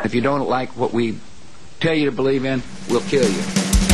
If you don't like what we tell you to believe in, we'll kill you.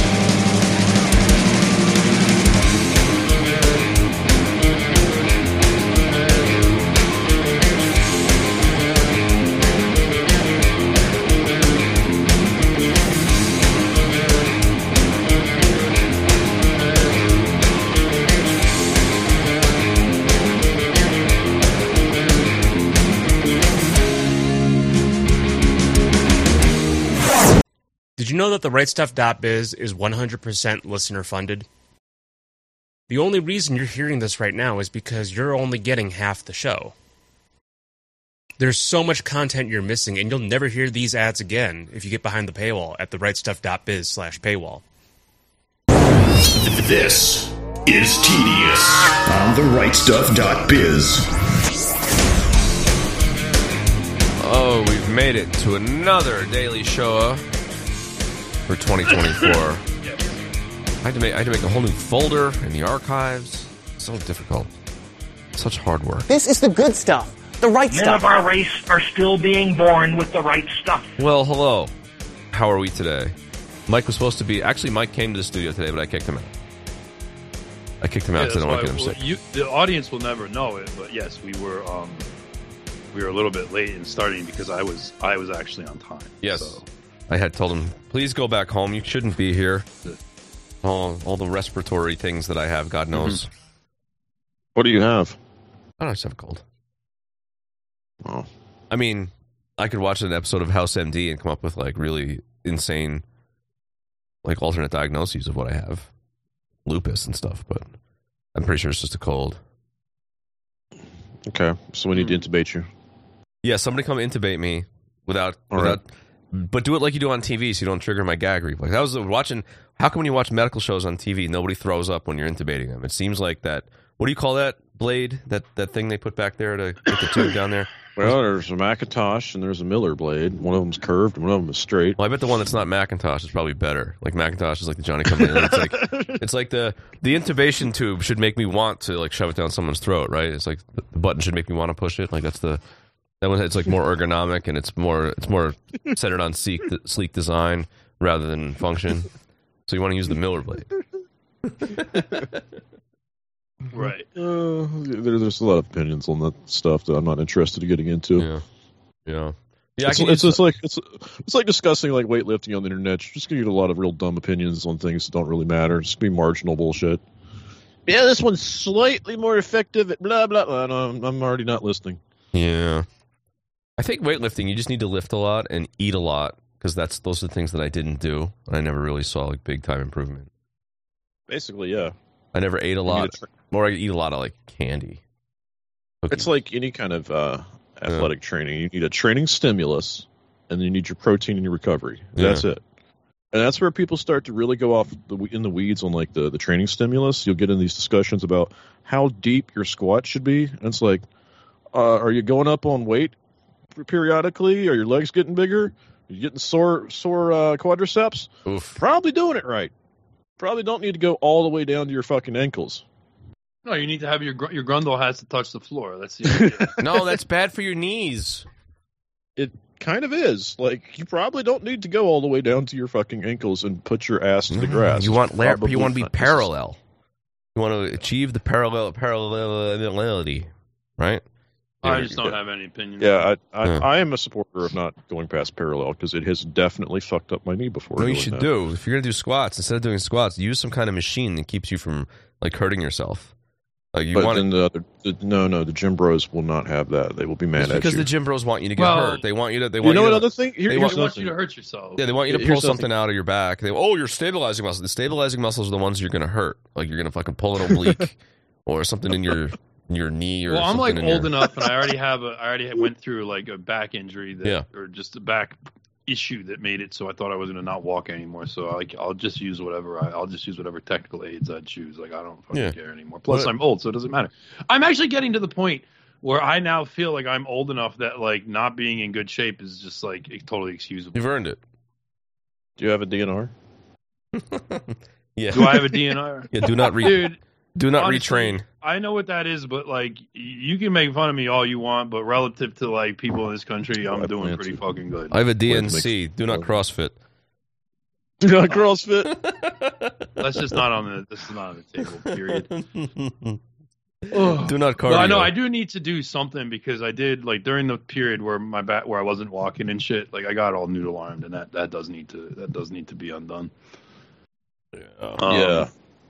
Did you know that the RightStuff.biz is 100% listener funded? The only reason you're hearing this right now is because you're only getting half the show. There's so much content you're missing, and you'll never hear these ads again if you get behind the paywall at therightstuff.biz/paywall. This is Tedious on therightstuff.biz. Oh, we've made it to another daily show for 2024. I had to make a whole new folder in the archives. So difficult. Such hard work. This is the good stuff. The right stuff. Men of our race are still being born with the right stuff. Well, hello. How are we today? Mike was supposed to be... Actually, Mike came to the studio today, but I kicked him out. Because I don't want to get him sick. The audience will never know it, but yes, we were a little bit late in starting because I was actually on time. Yes. So. I had told him, please go back home. You shouldn't be here. All the respiratory things that I have, God knows. Mm-hmm. What do you have? I don't just have a cold. Oh. I mean, I could watch an episode of House MD and come up with like really insane, like alternate diagnoses of what I have, lupus and stuff. But I'm pretty sure it's just a cold. Okay, so we need to intubate you. Yeah, somebody come intubate me without. Right. But do it like you do on TV, so you don't trigger my gag reflex. I was watching. How come when you watch medical shows on TV, nobody throws up when you're intubating them? It seems like that. What do you call that blade? That thing they put back there to get the tube down there? Well, there's a Macintosh and there's a Miller blade. One of them's curved and one of them is straight. Well, I bet the one that's not Macintosh is probably better. Like Macintosh is like the Johnny Come In. It's like the intubation tube should make me want to like shove it down someone's throat, right? It's like the button should make me want to push it. Like that one. It's like more ergonomic and it's more centered on sleek design rather than function. So you want to use the Miller blade. Right. There's a lot of opinions on that stuff that I'm not interested in getting into. Yeah. It's like discussing like weightlifting on the internet. You're just gonna get a lot of real dumb opinions on things that don't really matter. It's gonna be marginal bullshit. Yeah, this one's slightly more effective at blah blah blah. No, I'm already not listening. Yeah. I think weightlifting, you just need to lift a lot and eat a lot because those are the things that I didn't do, and I never really saw like big time improvement. Basically, yeah. I never ate a lot, or I eat a lot of like candy. Cookies. It's like any kind of athletic training. You need a training stimulus, and then you need your protein and your recovery. That's it. And that's where people start to really go off in the weeds on like the training stimulus. You'll get in these discussions about how deep your squat should be, and it's like, are you going up on weight periodically? Are your legs getting bigger? Are you getting sore quadriceps? Oof. Probably doing it right. Probably don't need to go all the way down to your fucking ankles. No, you need to have your grundle has to touch the floor. That's the idea. No, that's bad for your knees. It kind of is. Like, you probably don't need to go all the way down to your fucking ankles and put your ass to the grass. You want to be parallel. You want to achieve the parallelity, right? I just don't have any opinion. Yeah, I am a supporter of not going past parallel because it has definitely fucked up my knee before. No, you should do. If you're going to do squats, instead of doing squats, use some kind of machine that keeps you from like hurting yourself. Like the gym bros will not have that. They will be mad at you. Because the gym bros want you to get hurt. They want you to. Another thing? They want you to hurt yourself. Yeah, they want you to pull something out of your back. You're stabilizing muscles. The stabilizing muscles are the ones you're going to hurt. Like you're going to fucking pull an oblique or something in your knee or I'm something. like old enough, and I already went through like a back injury or just a back issue that made it so I thought I was going to not walk anymore. So I'll just use whatever technical aids I choose. Like I don't fucking care anymore. Plus I'm old, so it doesn't matter. I'm actually getting to the point where I now feel like I'm old enough that like not being in good shape is just like totally excusable. You've earned it. Do you have a DNR? Yeah. Do I have a DNR? Yeah. Do not read. Dude. Do not honestly, retrain. I know what that is, but like, you can make fun of me all you want, but relative to like people in this country, I'm doing pretty fucking good. I have a DNC. Do not CrossFit. Do not CrossFit. That's just not on the. This is not on the table. Period. Do not cardio. Well, I know I do need to do something because I did like during the period where where I wasn't walking and shit. Like I got all noodle armed, and that does need to be undone. Yeah.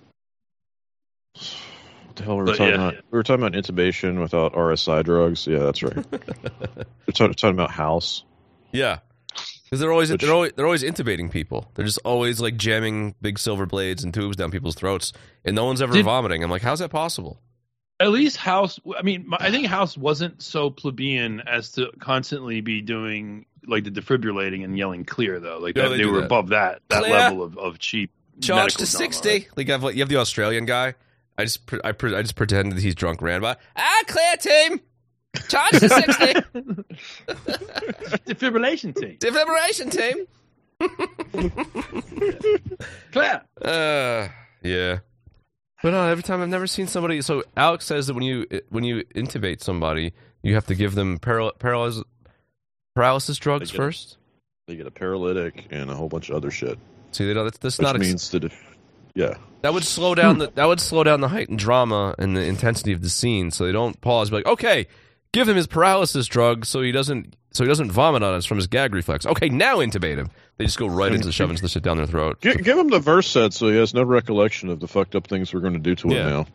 What the hell were we talking about? We were talking about intubation without RSI drugs. Yeah, that's right. We're talking about house. Yeah, because they're always intubating people. They're just always like jamming big silver blades and tubes down people's throats, and no one's ever vomiting. I'm like, how's that possible? At least House. I mean, I think House wasn't so plebeian as to constantly be doing like the defibrillating and yelling clear though. Like No, they were that. above that Clear. level of cheap. Charge medical to drama, 60. right? Like you have the Australian guy. I just pretended that he's drunk, ran by. Clear team. Charge to 60. Defibrillation team. Defibrillation team. Clear. Yeah. But every time I've never seen somebody. So Alex says that when you intubate somebody, you have to give them paralysis drugs first. They get a paralytic and a whole bunch of other shit. See, they don't. That's Which not. means yeah. That would slow down the heightened drama and the intensity of the scene. So they don't pause. Be like, okay, give him his paralysis drug so he doesn't vomit on us from his gag reflex. Okay, now intubate him. They just go right into shoving the shit down their throat. Give him the verse set so he has no recollection of the fucked up things we're going to do to him now.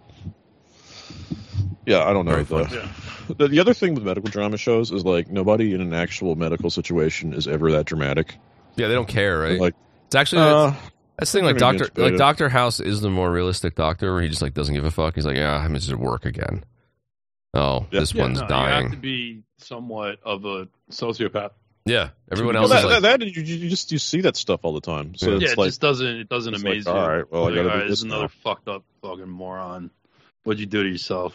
Yeah, I don't know. The other thing with medical drama shows is like nobody in an actual medical situation is ever that dramatic. Yeah, they don't care, right? Like it's actually that's the thing. Like Doctor Dr. House is the more realistic doctor, where he just like doesn't give a fuck. He's like, yeah, I'm just at work again. Oh, this one's dying. You have to be somewhat of a sociopath. Yeah, everyone else is like you see that stuff all the time. So it's it like, just doesn't amaze you. All right, well, I gotta do this this is another fucked up fucking moron. What'd you do to yourself?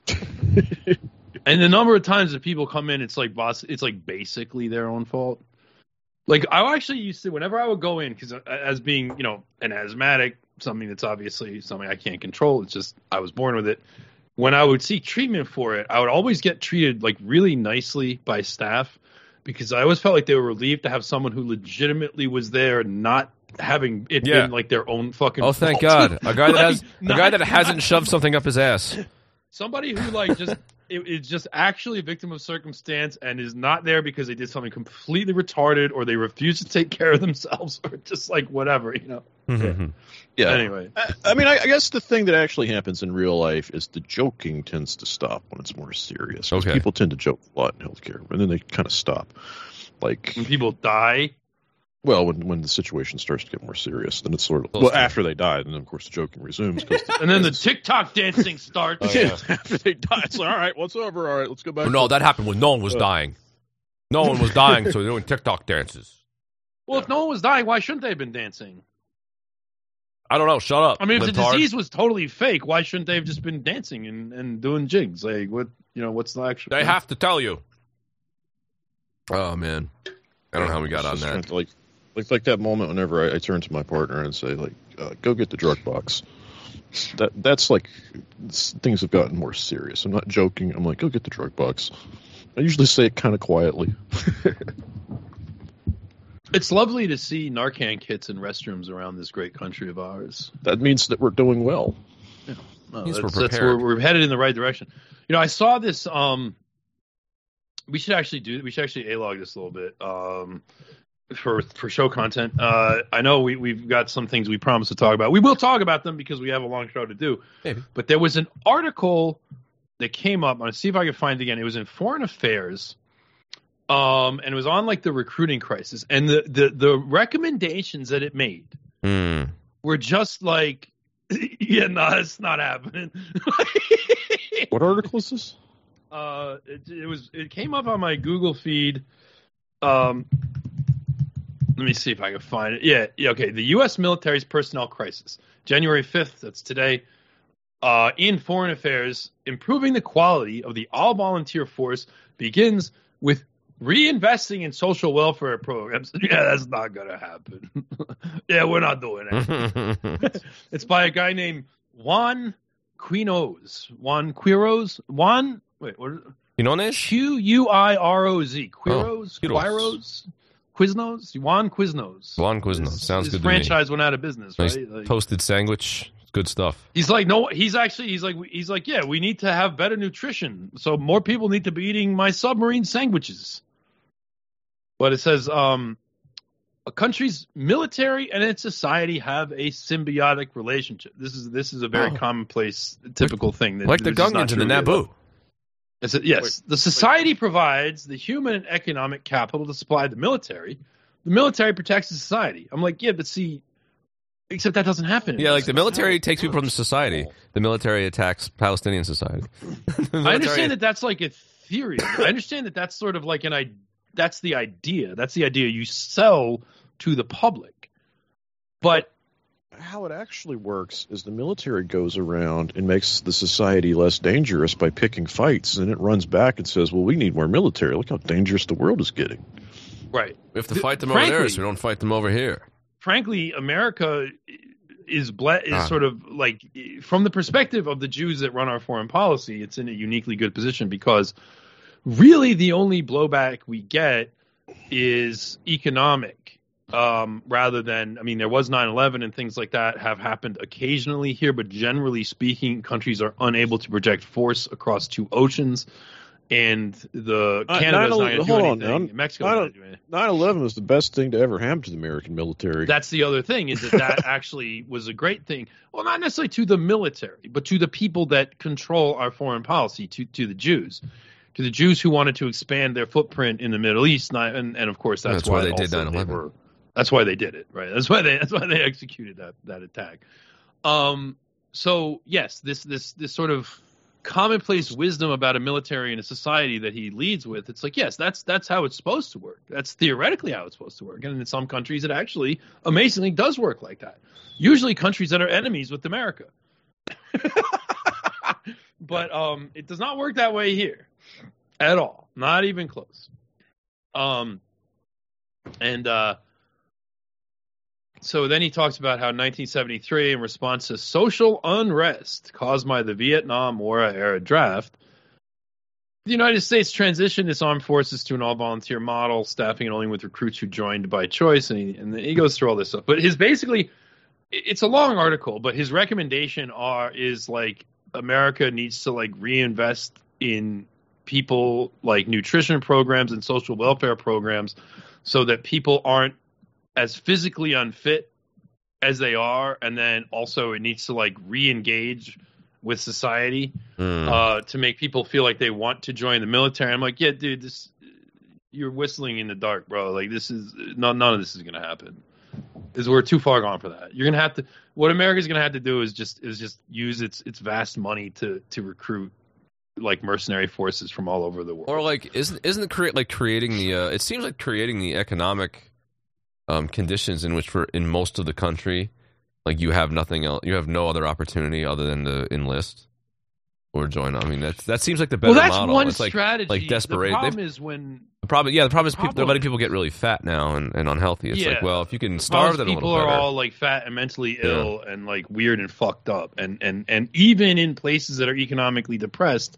And the number of times that people come in, it's like basically their own fault. Like I actually used to, whenever I would go in, because as being an asthmatic, something that's obviously something I can't control. It's just I was born with it. When I would seek treatment for it, I would always get treated like really nicely by staff, because I always felt like they were relieved to have someone who legitimately was there, not having it been like their own fucking. Oh, thank fault. God! A guy that hasn't shoved something up his ass. Somebody who like just is just actually a victim of circumstance and is not there because they did something completely retarded or they refuse to take care of themselves or just like whatever, Mm-hmm. Yeah. Anyway, I mean, I guess the thing that actually happens in real life is the joking tends to stop when it's more serious. Okay. People tend to joke a lot in healthcare, and then they kind of stop. Like when people die. Well, when the situation starts to get more serious, then it's sort of after they die, then of course the joking resumes. And then the TikTok dancing starts. After they die, it's like, all right, what's over? All right, let's go back. No, that happened when no one was dying. No one was dying, so they're doing TikTok dances. Well, if no one was dying, why shouldn't they have been dancing? I don't know. Shut up. I mean, if the disease was totally fake, why shouldn't they have just been dancing and doing jigs? Like, what's the actual? They have to tell you. Oh man, I don't know how we got on that. Like that moment whenever I turn to my partner and say, like, go get the drug box. That's like, things have gotten more serious. I'm not joking. I'm like, go get the drug box. I usually say it kind of quietly. It's lovely to see Narcan kits in restrooms around this great country of ours. That means that we're doing well. Yeah. No, we're that's where we're headed in the right direction. I saw this. We should actually A-log this a little bit. For show content. I know we've got some things we promised to talk about. We will talk about them because we have a long show to do. Maybe. But there was an article that came up. I'm going to see if I can find it again. It was in Foreign Affairs. And it was on like the recruiting crisis. And the recommendations that it made were just like, it's not happening. What article is this? It came up on my Google feed. Let me see if I can find it. Yeah, okay. The U.S. military's personnel crisis. January 5th, that's today. In Foreign Affairs, improving the quality of the all-volunteer force begins with reinvesting in social welfare programs. Yeah, that's not going to happen. Yeah, we're not doing that. It's by a guy named Juan Quinoz. Juan Quiroz. Juan. Wait, what? Quinones? Q-U-I-R-O-Z. Quiroz? Quiroz. Quiznos? Quiznos? Juan Quiznos. Juan Quiznos. Sounds good to me. His franchise went out of business, Nice right? Like, toasted sandwich. Good stuff. he's like, no, he's like, yeah, we need to have better nutrition. So more people need to be eating my submarine sandwiches. But it says, a country's military and its society have a symbiotic relationship. This is a very commonplace, typical thing. Like the Gungans and the Naboo. Yes, the society provides the human and economic capital to supply the military. The military protects the society. I'm like, yeah, but see, except that doesn't happen. Yeah, like the military takes people from the society. The military attacks Palestinian society. I understand that that's like a theory. I understand that that's sort of like that's the idea. That's the idea you sell to the public. But how it actually works is the military goes around and makes the society less dangerous by picking fights, and it runs back and says, well, we need more military. Look how dangerous the world is getting. Right. We have to fight them over there, so we don't fight them over here. Frankly, America is sort of like, from the perspective of the Jews that run our foreign policy, it's in a uniquely good position because really the only blowback we get is economic. Rather than, I mean, there was 9/11 and things like that have happened occasionally here, but generally speaking, countries are unable to project force across two oceans, and Canada's not going to do anything. Mexico's not going to do anything. 9/11 was the best thing to ever happen to the American military. That's the other thing, is that actually was a great thing. Well, not necessarily to the military, but to the people that control our foreign policy, to the Jews. To the Jews who wanted to expand their footprint in the Middle East, and of course that's why they did 9/11. That's why they did it, right? That's why they executed that attack. So yes, this sort of commonplace wisdom about a military and a society that he leads with, it's like, yes, that's how it's supposed to work. That's theoretically how it's supposed to work. And in some countries it actually amazingly does work like that. Usually countries that are enemies with America. But it does not work that way here at all. Not even close. So then he talks about how 1973, in response to social unrest caused by the Vietnam War-era draft, the United States transitioned its armed forces to an all-volunteer model, staffing it only with recruits who joined by choice, and he goes through all this stuff. But it's a long article, but his recommendation is like America needs to like reinvest in people, like nutrition programs and social welfare programs, so that people aren't as physically unfit as they are, and then also it needs to like re-engage with society to make people feel like they want to join the military. I'm like, yeah, dude, you're whistling in the dark, bro. Like none of this is gonna happen. We're too far gone for that. You're gonna have to. What America's gonna have to do is just use its vast money to recruit like mercenary forces from all over the world. Or like isn't it creating the? It seems like creating the economic conditions in which in most of the country, like you have nothing else, you have no other opportunity other than to enlist or join. I mean, that seems like the better model. That's one it's strategy. Like desperate. The problem is when the problem is they're letting people get really fat now and unhealthy. It's like, well, if you can starve them a little better. People are all like fat and mentally ill and like weird and fucked up, and even in places that are economically depressed,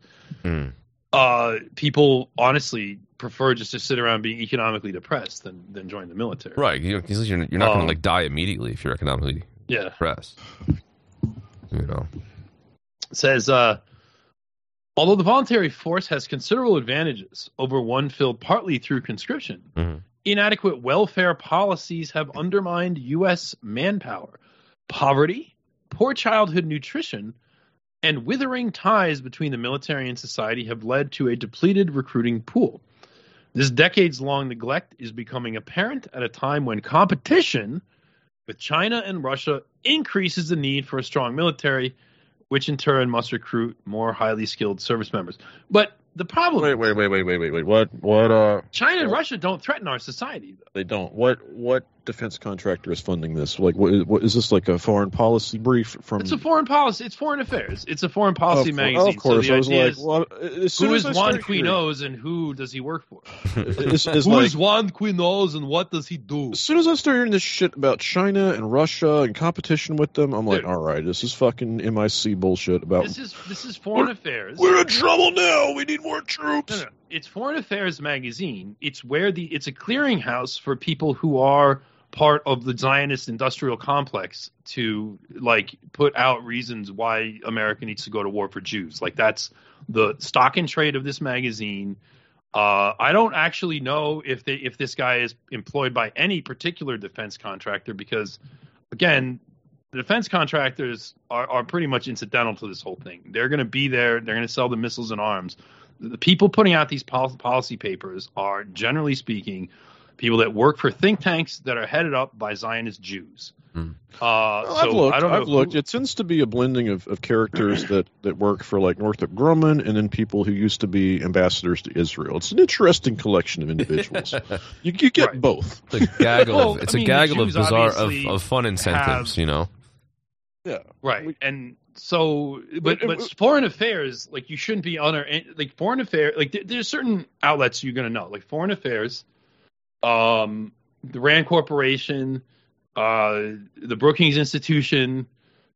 people honestly prefer just to sit around being economically depressed than join the military. Right. You're not going to like die immediately if you're economically depressed. You know. It says, although the voluntary force has considerable advantages over one filled partly through conscription, inadequate welfare policies have undermined U.S. manpower. Poverty, poor childhood nutrition, and withering ties between the military and society have led to a depleted recruiting pool. This decades-long neglect is becoming apparent at a time when competition with China and Russia increases the need for a strong military, which in turn must recruit more highly skilled service members. But the problem... Wait. What? China and Russia don't threaten our society, though. They don't. What defense contractor is funding this? Like, what is this, like a foreign policy brief from? It's a foreign policy. It's foreign affairs. It's a foreign policy magazine. Of course, so I was like, who is Juan Quinoz and who does he work for? Who is Juan Quinoz and what does he do? As soon as I start hearing this shit about China and Russia and competition with them, I'm like, all right, this is fucking MIC bullshit. About this is foreign affairs. We're in trouble now. We need more troops. No. It's Foreign Affairs magazine. It's where it's a clearinghouse for people who are part of the Zionist industrial complex to like put out reasons why America needs to go to war for Jews. Like that's the stock and trade of this magazine. I don't actually know if this guy is employed by any particular defense contractor because, again, the defense contractors are pretty much incidental to this whole thing. They're going to be there. They're going to sell the missiles and arms. The people putting out these policy papers are, generally speaking, people that work for think tanks that are headed up by Zionist Jews. I've looked. It tends to be a blending of characters that work for like Northrop Grumman and then people who used to be ambassadors to Israel. It's an interesting collection of individuals. you get both. It's a gaggle of bizarre of fun incentives, you know. Yeah. Right. And so, but foreign affairs, like you shouldn't be like foreign affairs, like there's certain outlets you're going to know, like Foreign Affairs, the Rand Corporation, the Brookings Institution,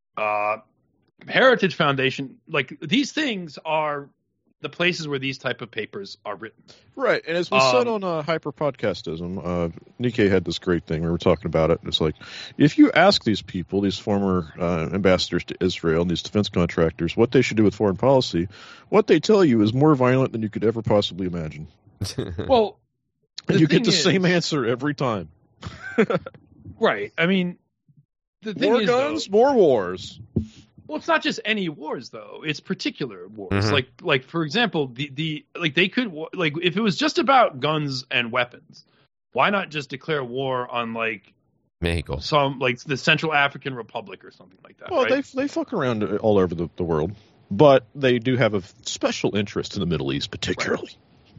Heritage Foundation, like these things are the places where these type of papers are written. Right. And as we said on Hyper Podcastism, Nikkei had this great thing. We were talking about it. It's like, if you ask these people, these former ambassadors to Israel and these defense contractors, what they should do with foreign policy, what they tell you is more violent than you could ever possibly imagine. Well, and you get the same answer every time. Right. I mean, the thing more is, guns, more wars. Well, it's not just any wars, though. It's particular wars. Mm-hmm. Like for example, the they could, like, if it was just about guns and weapons, why not just declare war on like Mexico, some like the Central African Republic or something like that? Well, right? they fuck around all over the world, but they do have a special interest in the Middle East, particularly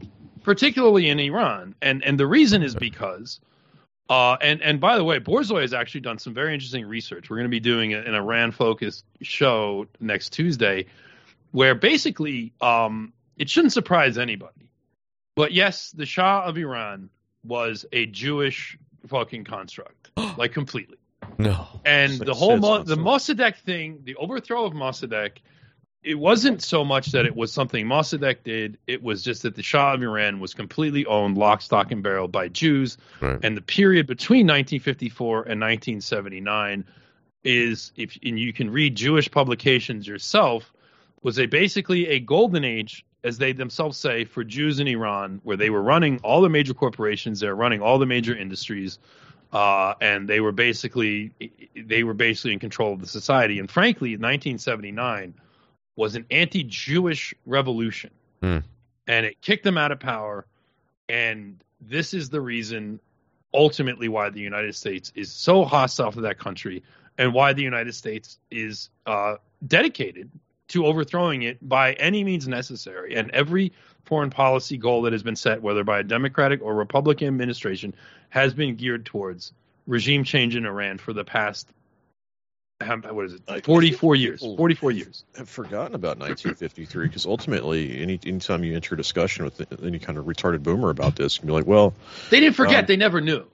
in Iran, and the reason is because. And by the way, Borzoi has actually done some very interesting research. We're going to be doing an Iran-focused show next Tuesday, where basically it shouldn't surprise anybody. But yes, the Shah of Iran was a Jewish fucking construct, like completely. No. And the whole the Mossadegh thing, the overthrow of Mossadegh, it wasn't so much that it was something Mossadegh did. It was just that the Shah of Iran was completely owned, lock, stock, and barrel by Jews. Right. And the period between 1954 and 1979 is, and you can read Jewish publications yourself, was basically a golden age, as they themselves say, for Jews in Iran, where they were running all the major corporations, they were running all the major industries, and they were basically in control of the society. And frankly, 1979 was an anti-Jewish revolution, and it kicked them out of power. And this is the reason, ultimately, why the United States is so hostile to that country, and why the United States is dedicated to overthrowing it by any means necessary. And every foreign policy goal that has been set, whether by a Democratic or Republican administration, has been geared towards regime change in Iran for the past. What is it? 44 years. 44 years. I've forgotten about 1953 because ultimately, anytime you enter a discussion with any kind of retarded boomer about this, you can be like, well, they didn't forget. They never knew.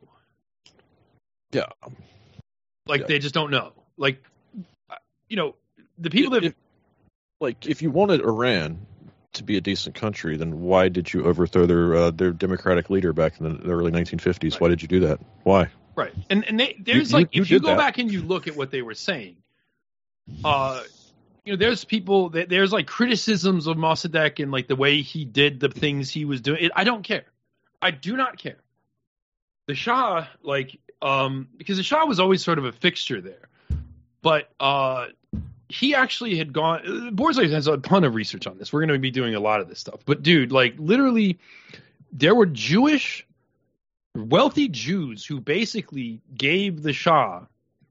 Yeah. They just don't know. Like, the people that if you wanted Iran to be a decent country, then why did you overthrow their democratic leader back in the early 1950s? Right. Why did you do that? Why? Right, and there's if you go back and you look at what they were saying, there's people that there's like criticisms of Mossadegh and like the way he did the things he was doing. I don't care. I do not care. The Shah, because the Shah was always sort of a fixture there, but he actually had gone. Borzoi has a ton of research on this. We're going to be doing a lot of this stuff, but dude, literally, there were wealthy Jews who basically gave the Shah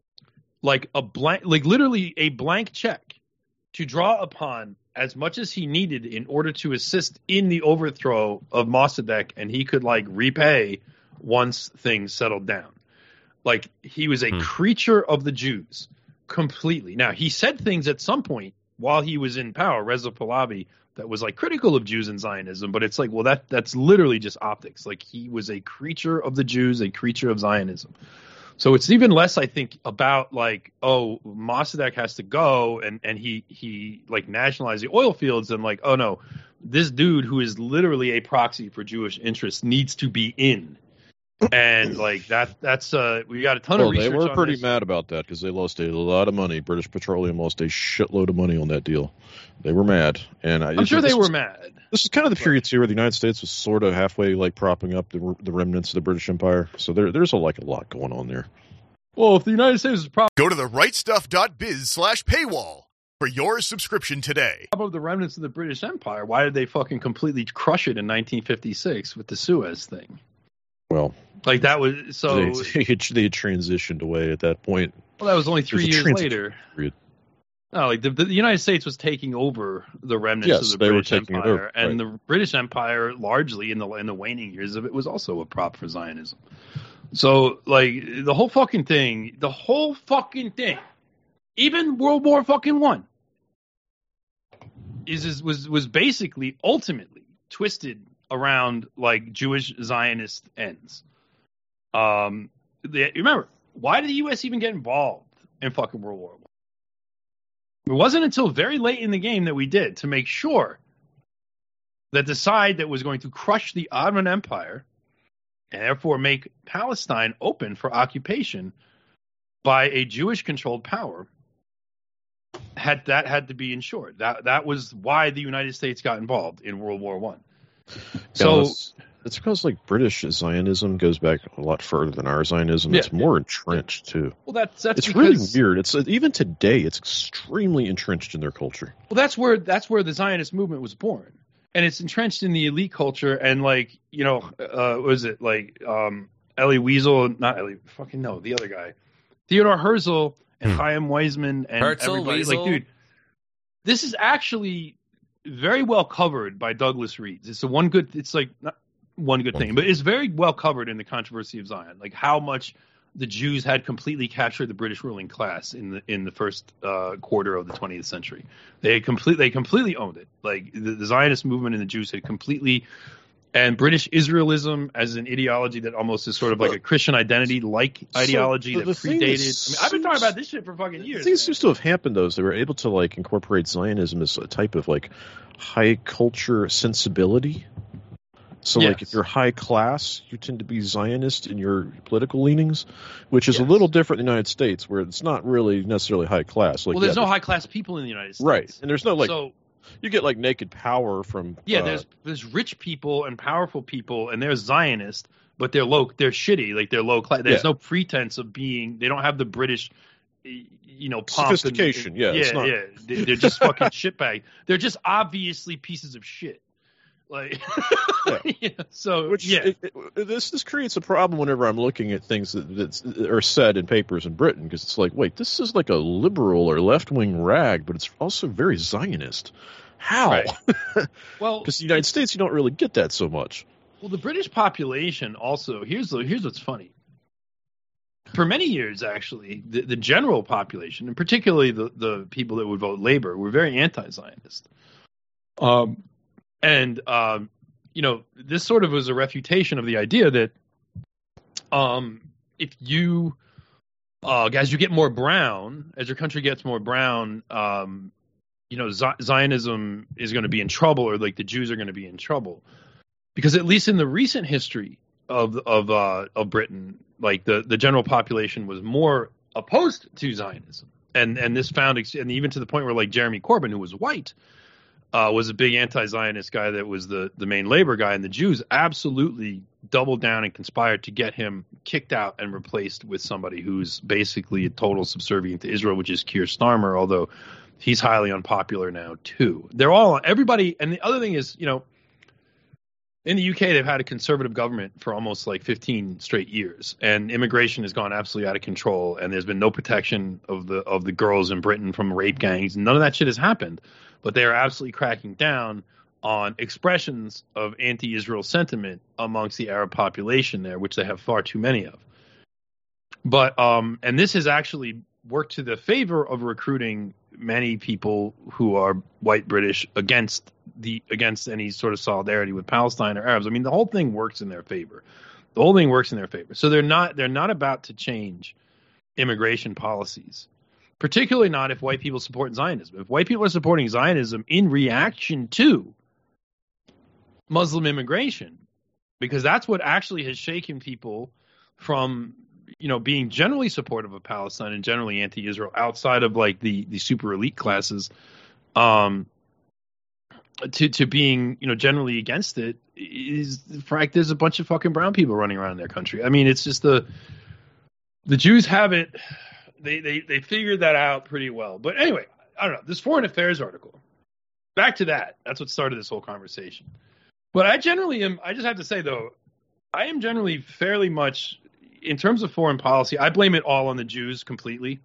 literally a blank check to draw upon as much as he needed in order to assist in the overthrow of Mossadegh, and he could repay once things settled down. Like, he was a creature of the Jews completely. Now, he said things at some point while he was in power, Reza Pahlavi, that was like critical of Jews and Zionism, but it's like, well, that's literally just optics. Like, he was a creature of the Jews, a creature of Zionism. So it's even less, I think, about like, oh, Mossadegh has to go and he like nationalized the oil fields, and like, oh no, this dude who is literally a proxy for Jewish interests needs to be in. And like that's we got a ton of research. They were pretty this. mad about that because they lost a lot of money. British Petroleum lost a shitload of money on that deal. They were mad, and I'm sure they were mad. This is kind of the period too where the United States was sort of halfway like propping up the remnants of the British Empire. So there's a lot going on there. Well, if the United States is Go to the rightstuff.biz/paywall for your subscription today. of the remnants of the British Empire, why did they fucking completely crush it in 1956 with the Suez thing? Well, like that was so they had transitioned away at that point. Well, that was only 3 years later. Period. No, like the United States was taking over the remnants of the British Empire, and the British Empire, largely in the waning years of it, was also a prop for Zionism. So, like the whole fucking thing, even World War I, was basically ultimately twisted around like Jewish Zionist ends. Remember, why did the U.S. even get involved in fucking World War I? It wasn't until very late in the game that we did, to make sure that the side that was going to crush the Ottoman Empire and therefore make Palestine open for occupation by a Jewish-controlled power had to be ensured. That was why the United States got involved in World War I. So it's because like British Zionism goes back a lot further than our Zionism. Yeah, it's more entrenched too. Well, that's it's really weird. It's even today it's extremely entrenched in their culture. Well, that's where the Zionist movement was born, and it's entrenched in the elite culture. And like was it like Elie Wiesel? Not Elie. Fucking no, the other guy, Theodore Herzl and Chaim Weizmann and everybody. Like, dude, this is actually very well covered by Douglas Reeds. It's not one good thing, but it's very well covered in The Controversy of Zion, like how much the Jews had completely captured the British ruling class in the first quarter of the 20th century. They completely owned it. Like the Zionist movement and the Jews had completely, and British Israelism as an ideology that almost is sort of like a Christian identity ideology that predated. I've been talking about this shit for fucking years. I think it seems to have happened though. They were able to like incorporate Zionism as a type of like high culture sensibility. So, like, if you're high class, you tend to be Zionist in your political leanings, which is a little different in the United States, where it's not really necessarily high class. Like, there's no high class people in the United States, right? And there's no like, you get like naked power from there's rich people and powerful people, and they're Zionist, but they're shitty, like they're low class. There's no pretense of being. They don't have the British, pomp sophistication. They're just fucking shitbag. They're just obviously pieces of shit. Like, this creates a problem whenever I'm looking at things that are said in papers in Britain, because it's like, wait, this is like a liberal or left wing rag, but it's also very Zionist. How? Right. Well, because the United States, you don't really get that so much. Well, the British population also here's what's funny. For many years, actually, the general population, and particularly the people that would vote Labour, were very anti-Zionist. And this sort of was a refutation of the idea that if you, as you get more brown, as your country gets more brown, Zionism is going to be in trouble, or like the Jews are going to be in trouble, because at least in the recent history of Britain, like the general population was more opposed to Zionism, and this found, and even to the point where like Jeremy Corbyn, who was white, was a big anti-Zionist guy that was the main Labour guy, and the Jews absolutely doubled down and conspired to get him kicked out and replaced with somebody who's basically a total subservient to Israel, which is Keir Starmer, although he's highly unpopular now too. Everybody, and the other thing is, in the UK, they've had a conservative government for almost like 15 straight years, and immigration has gone absolutely out of control, and there's been no protection of the girls in Britain from rape gangs. None of that shit has happened, but they are absolutely cracking down on expressions of anti-Israel sentiment amongst the Arab population there, which they have far too many of. But and this has actually worked to the favor of recruiting many people who are white British against any sort of solidarity with Palestine or Arabs. I mean, the whole thing works in their favor. So they're not about to change immigration policies, particularly not if white people support Zionism. If white people are supporting Zionism in reaction to Muslim immigration, because that's what actually has shaken people from, being generally supportive of Palestine and generally anti-Israel outside of like the super elite classes, to being, generally against it, is the fact there's a bunch of fucking brown people running around in their country. I mean, it's just the Jews have it. They figured that out pretty well. But anyway, I don't know. This Foreign Affairs article, back to that. That's what started this whole conversation. But I just have to say, though, I am generally fairly much, in terms of foreign policy, I blame it all on the Jews completely.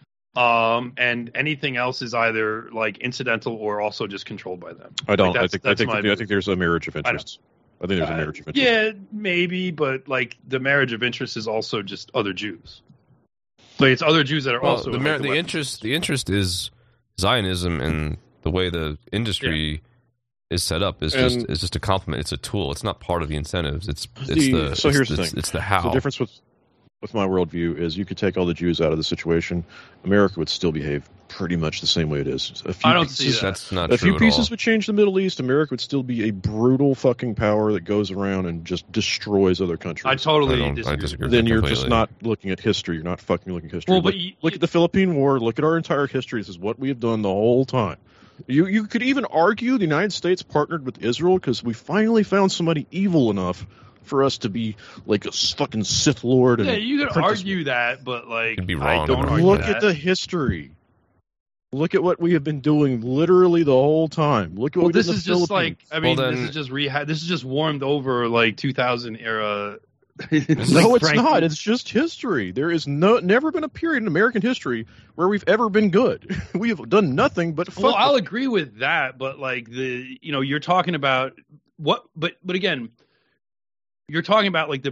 And anything else is either like incidental or also just controlled by them. I don't. I think there's a marriage of interests. I think there's a marriage of interest. Yeah, maybe, but like the marriage of interest is also just other Jews. Like it's other Jews that are also the interest. The interest is Zionism, and the way the industry is set up is just a complement. It's a tool. It's not part of the incentives. Here's the thing. It's the how. The difference with my worldview is you could take all the Jews out of the situation, America would still behave pretty much the same way it is. I don't see that. That's not true. A few pieces all. would change the Middle East. America would still be a brutal fucking power that goes around and just destroys other countries. I totally disagree. Then you're just not looking at history. You're not fucking looking at history. Well, but look at the Philippine War. Look at our entire history. This is what we have done the whole time. You could even argue the United States partnered with Israel because we finally found somebody evil enough for us to be like a fucking Sith Lord. Yeah, you could argue that, but like, you'd be wrong. I don't argue look that. at the history. Look at what we have been doing literally the whole time. Look at what we did in the Philippines. Like, I mean, this is just This is just warmed over like 2000 era. No, it's not. It's just history. There is never been a period in American history where we've ever been good. We have done nothing but fuck. Well, I'll agree with that, but like you're talking about what? But again, you're talking about like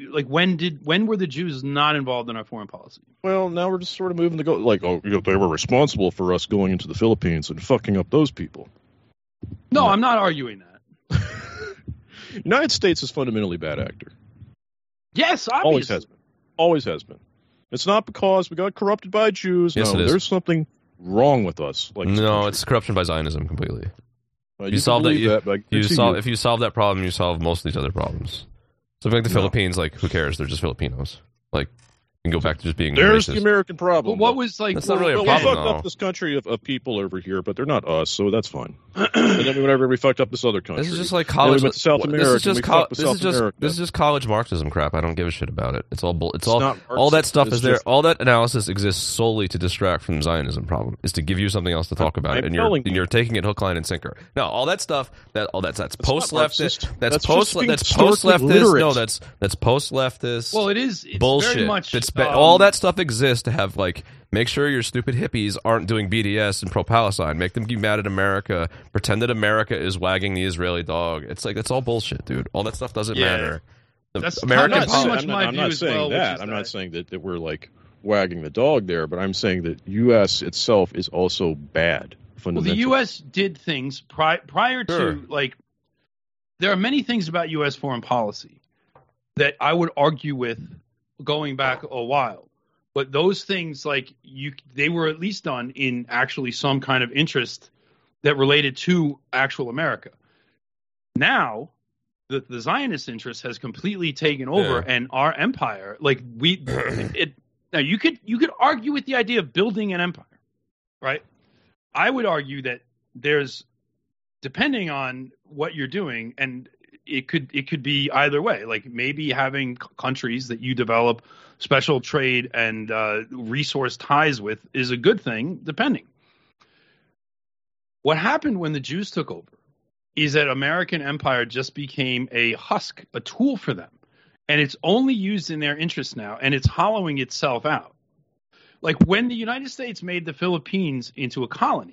when were the Jews not involved in our foreign policy? Well, now we're just sort of moving to go like, they were responsible for us going into the Philippines and fucking up those people. No, I'm not arguing that. United States is fundamentally a bad actor. Yes, obviously. Always has been. Always has been. It's not because we got corrupted by Jews. Yes, no, there's something wrong with us. It's corruption by Zionism completely. You solve that. If you solve that problem, you solve most of these other problems. So like the Philippines, like who cares? They're just Filipinos. Like you can go back to just being There's racist. the American problem. But what was like? That's not really a we problem. fucked up this country of people over here, but they're not us, so that's fine. And then whenever we fucked up this other country, this is just like college. We went to South America. This is just college Marxism crap. I don't give a shit about it. It's all that stuff is there. All that analysis exists solely to distract from the Zionism problem. Is to give you something else to talk about, and you're taking it hook, line, and sinker. No, all that stuff. That's post leftist. That's post leftist. No, that's post leftist. Well, it's bullshit. Very much, all that stuff exists to have like. Make sure your stupid hippies aren't doing BDS and pro-Palestine. Make them be mad at America. Pretend that America is wagging the Israeli dog. It's like, that's all bullshit, dude. All that stuff doesn't matter. That's American politics. I'm not saying that. I'm not saying that we're like wagging the dog there, but I'm saying that U.S. itself is also bad. Well, the U.S. did things prior to, like, there are many things about U.S. foreign policy that I would argue with going back a while. But those things, like they were at least done in actually some kind of interest that related to actual America. Now, the Zionist interest has completely taken over, and our empire, now you could argue with the idea of building an empire, right? I would argue that there's, depending on what you're doing, and it could be either way. Like maybe having countries that you develop special trade and resource ties with is a good thing, depending. What happened when the Jews took over is that American empire just became a husk, a tool for them. And it's only used in their interest now, and it's hollowing itself out. Like when the United States made the Philippines into a colony,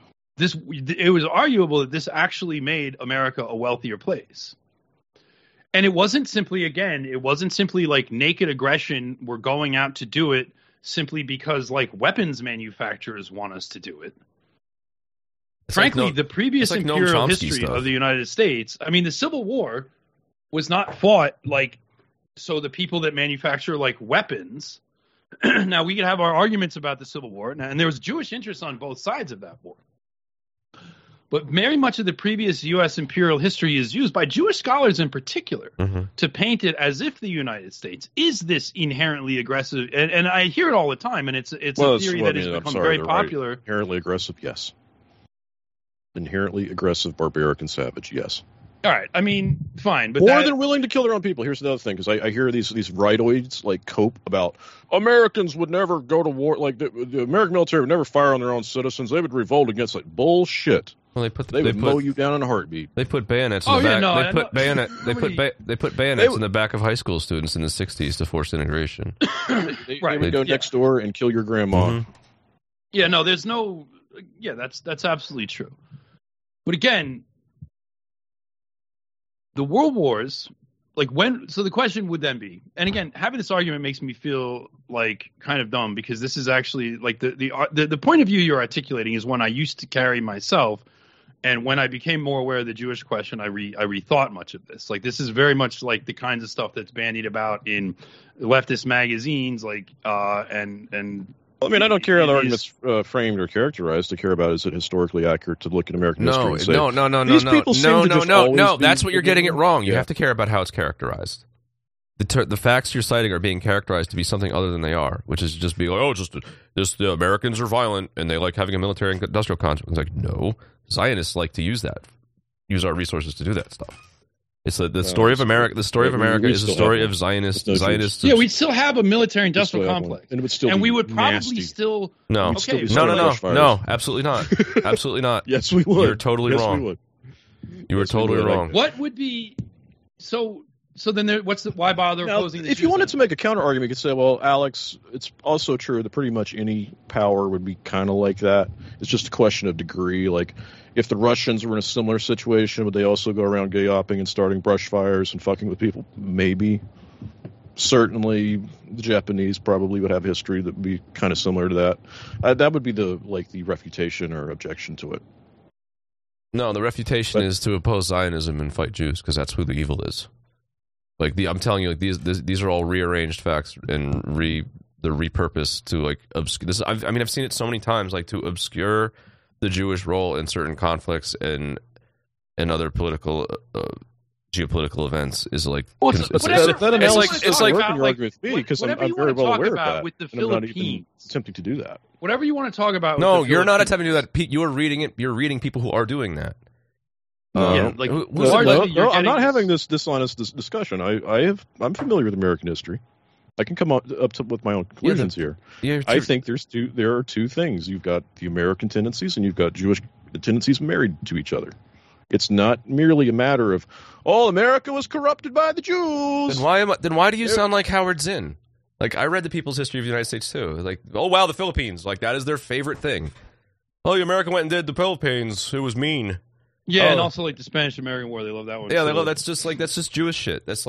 it was arguable that this actually made America a wealthier place. And it wasn't simply like naked aggression. We're going out to do it simply because like weapons manufacturers want us to do it. It's Frankly, like the previous it's like Noam imperial Chomsky history stuff. of the United States, I mean, the Civil War was not fought like so the people that manufacture like weapons. Now, we could have our arguments about the Civil War, and there was Jewish interest on both sides of that war. But very much of the previous U.S. imperial history is used by Jewish scholars in particular to paint it as if the United States is this inherently aggressive. And I hear it all the time, and it's a theory that has become very popular. Right. Inherently aggressive, yes. Inherently aggressive, barbaric, and savage, yes. All right, I mean, fine, but more than willing to kill their own people. Here's another thing, because I hear these rightoids like cope about Americans would never go to war, like the American military would never fire on their own citizens. They would revolt against like bullshit. Well, they would mow you down in a heartbeat. They put bayonets in the back. They put bayonets in the back of high school students in the '60s to force integration. They would go next door and kill your grandma. Yeah, no, there's no. Yeah, that's absolutely true. But again, the world wars, like when. So the question would then be, and again, having this argument makes me feel like kind of dumb because this is actually like the point of view you're articulating is one I used to carry myself. And when I became more aware of the Jewish question, I rethought much of this. Like this is very much like the kinds of stuff that's bandied about in leftist magazines, like and. Well, I mean, I don't care how the argument's framed or characterized. I care about is it historically accurate to look at American history and say, no. That's what you're getting it wrong. You have to care about how it's characterized. The facts you're citing are being characterized to be something other than they are, which is just be like, the Americans are violent and they like having a military and industrial conflict. It's like, no. Zionists like to use our resources to do that stuff. It's the story of America. The story of America is the story of Zionists. Yeah, we'd still have a military-industrial complex, and it would still, and be we would probably nasty. still. No, okay, no, absolutely not, absolutely not. Yes, we would. You're totally wrong. We would. You were totally wrong. What would be so? So then, why bother opposing? If you wanted to make a counter argument, you could say, "Well, Alex, it's also true that pretty much any power would be kind of like that. It's just a question of degree. Like, if the Russians were in a similar situation, would they also go around gay-opping and starting brush fires and fucking with people? Maybe. Certainly, the Japanese probably would have history that would be kind of similar to that. That would be the refutation or objection to it. No, the refutation is to oppose Zionism and fight Jews because that's who the evil is. Like I'm telling you, like these are all rearranged facts and they're repurposed to like obscure. I've seen it so many times, like to obscure the Jewish role in certain conflicts and other political, geopolitical events is like. Well, it's like because I'm very well aware of that. With the and I'm not even Philippines, attempting to do that. Whatever you want to talk about. No, you're not attempting to do that, Pete. You're reading it. You're reading people who are doing that. I'm not having this dishonest discussion. I'm familiar with American history. I can come up with my own conclusions here. I think there are two things. You've got the American tendencies and you've got Jewish tendencies married to each other. It's not merely a matter of, America was corrupted by the Jews. Then why do you sound like Howard Zinn? Like, I read the People's History of the United States, too. Like, oh, wow, the Philippines. Like, that is their favorite thing. Oh, America went and did the Philippines. It was mean. Yeah, and also like the Spanish-American War, they love that one. Yeah, they love that's just Jewish shit. Look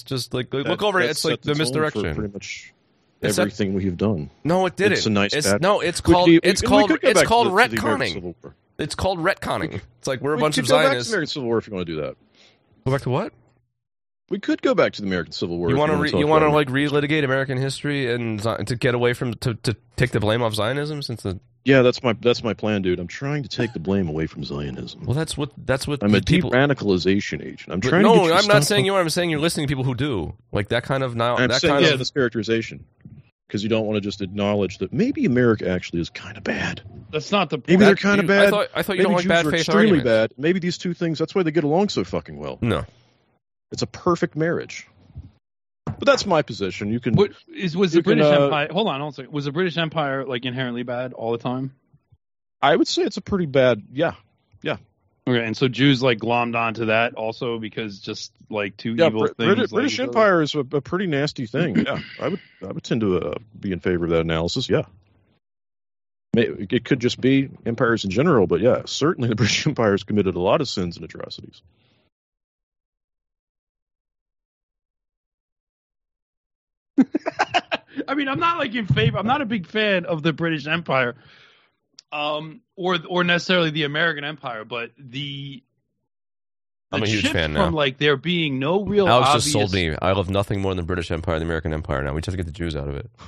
over it. It's like the misdirection. Pretty much everything we have done. No, it didn't. It's a nice. It's called retconning. It's called retconning. It's like we're a bunch of Zionists. Go back to the American Civil War if you want to do that. Go back to what? We could go back to the American Civil War. You want to relitigate American history and to get away from to take the blame off Zionism since the. Yeah, that's my plan, dude. I'm trying to take the blame away from Zionism. Well, that's what I'm a de-radicalization agent. I'm trying. No, I'm not saying you are. I'm saying you're listening to people who do like that kind of now. I'm saying this characterization because you don't want to just acknowledge that maybe America actually is kind of bad. That's not the point. Maybe they're kind of bad. I thought you don't like bad faith extremely arguments. Bad. Maybe these two things. That's why they get along so fucking well. No, it's a perfect marriage. But that's my position. You can. Was the British Empire? Hold on, hold on. Was the British Empire like inherently bad all the time? I would say it's a pretty bad. Yeah. Okay, and so Jews like glommed onto that also because just like two evil things. British Empire is a pretty nasty thing. Yeah, I would tend to be in favor of that analysis. Yeah, it could just be empires in general, but yeah, certainly the British Empire has committed a lot of sins and atrocities. I mean, I'm not like in favor. I'm not a big fan of the British Empire, or necessarily the American Empire, but I'm a huge shift fan now. from like there being no real Alex obvious... just sold me. I love nothing more than the British Empire and the American Empire now. We just have to get the Jews out of it.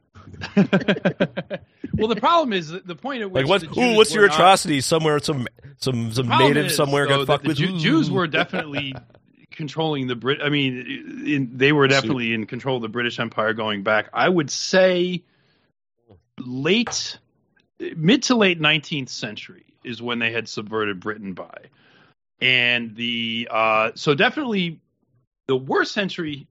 Well, the problem is the point at which Like, what's your atrocity? Somewhere, some native somewhere got fucked with. Jews were definitely controlling the Brit. I mean, they were definitely in control of the British Empire going back. I would say mid to late 19th century is when they had subverted Britain by. And so definitely the worst century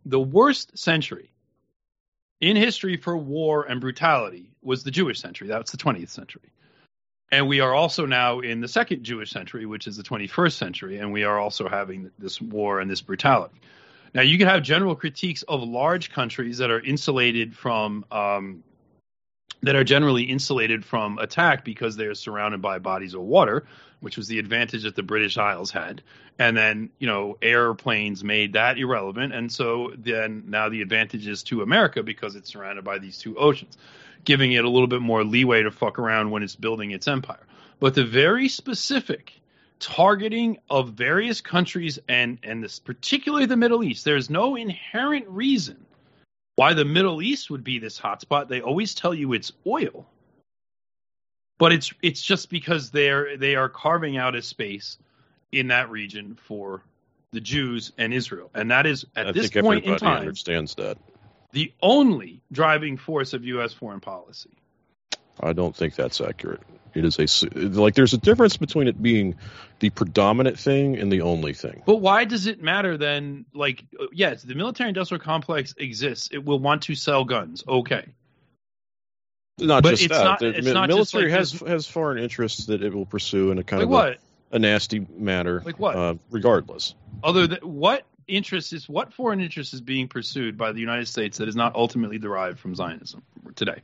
in history for war and brutality was the Jewish century. That's the 20th century. And we are also now in the second Jewish century, which is the 21st century. And we are also having this war and this brutality. Now, you can have general critiques of large countries that are insulated from that are generally insulated from attack because they're surrounded by bodies of water, which was the advantage that the British Isles had. And then, airplanes made that irrelevant. And so then now the advantage is to America because it's surrounded by these two oceans, giving it a little bit more leeway to fuck around when it's building its empire. But the very specific targeting of various countries and this, particularly the Middle East, there's no inherent reason why the Middle East would be this hotspot. They always tell you it's oil. But it's just because they are carving out a space in that region for the Jews and Israel, and that is at this point in time understands that the only driving force of U.S. foreign policy. I don't think that's accurate. It is there's a difference between it being the predominant thing and the only thing. But why does it matter then? Like, yes, the military-industrial complex exists. It will want to sell guns. Okay. Not but just it's that. not, The it's not military just like has foreign interests that it will pursue in a kind like of a nasty manner. Like what? Regardless. Other than what foreign interest is being pursued by the United States that is not ultimately derived from Zionism today?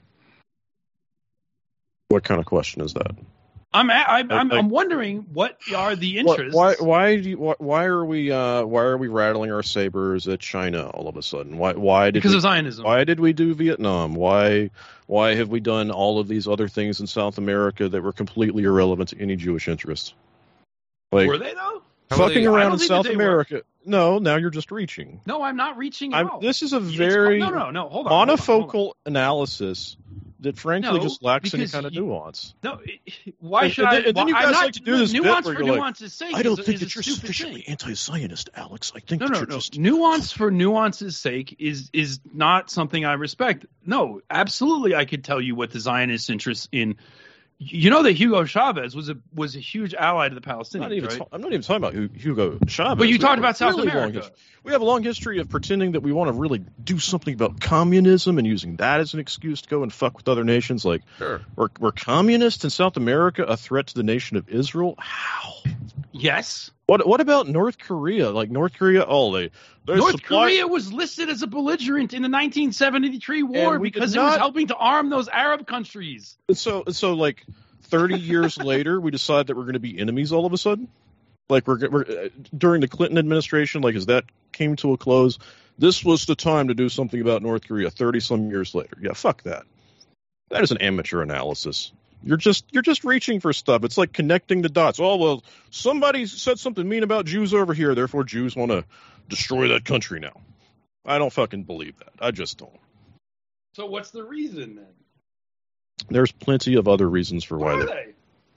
What kind of question is that? I'm wondering what are the interests. Why are we rattling our sabers at China all of a sudden? Because of Zionism. Why did we do Vietnam? Why have we done all of these other things in South America that were completely irrelevant to any Jewish interests? Were they though? Fucking around in South America. No, now you're just reaching. No, I'm not reaching at all. This is a very hold on, monofocal analysis that frankly just lacks any kind of nuance. No, why should I? And then you guys like to do this nuance bit for where nuance's sake. I don't think that you're sufficiently anti-Zionist, Alex. I think you're just nuance for nuance's sake is not something I respect. No, absolutely, I could tell you what the Zionist interest in. You know that Hugo Chavez was a huge ally to the Palestinians, right? I'm not even talking about Hugo Chavez. But you talked about South America. We have a long history of pretending that we want to really do something about communism and using that as an excuse to go and fuck with other nations. Like, were communists in South America a threat to the nation of Israel? How? Yes. What about North Korea? Like North Korea, North Korea was listed as a belligerent in the 1973 war because it was helping to arm those Arab countries. So like 30 years later, we decide that we're going to be enemies all of a sudden. Like we're during the Clinton administration, like as that came to a close, this was the time to do something about North Korea. 30 some years later, yeah, fuck that. That is an amateur analysis. You're just reaching for stuff. It's like connecting the dots. Oh, well, somebody said something mean about Jews over here, therefore Jews want to destroy that country now. I don't fucking believe that. I just don't. So what's the reason then? There's plenty of other reasons for why they?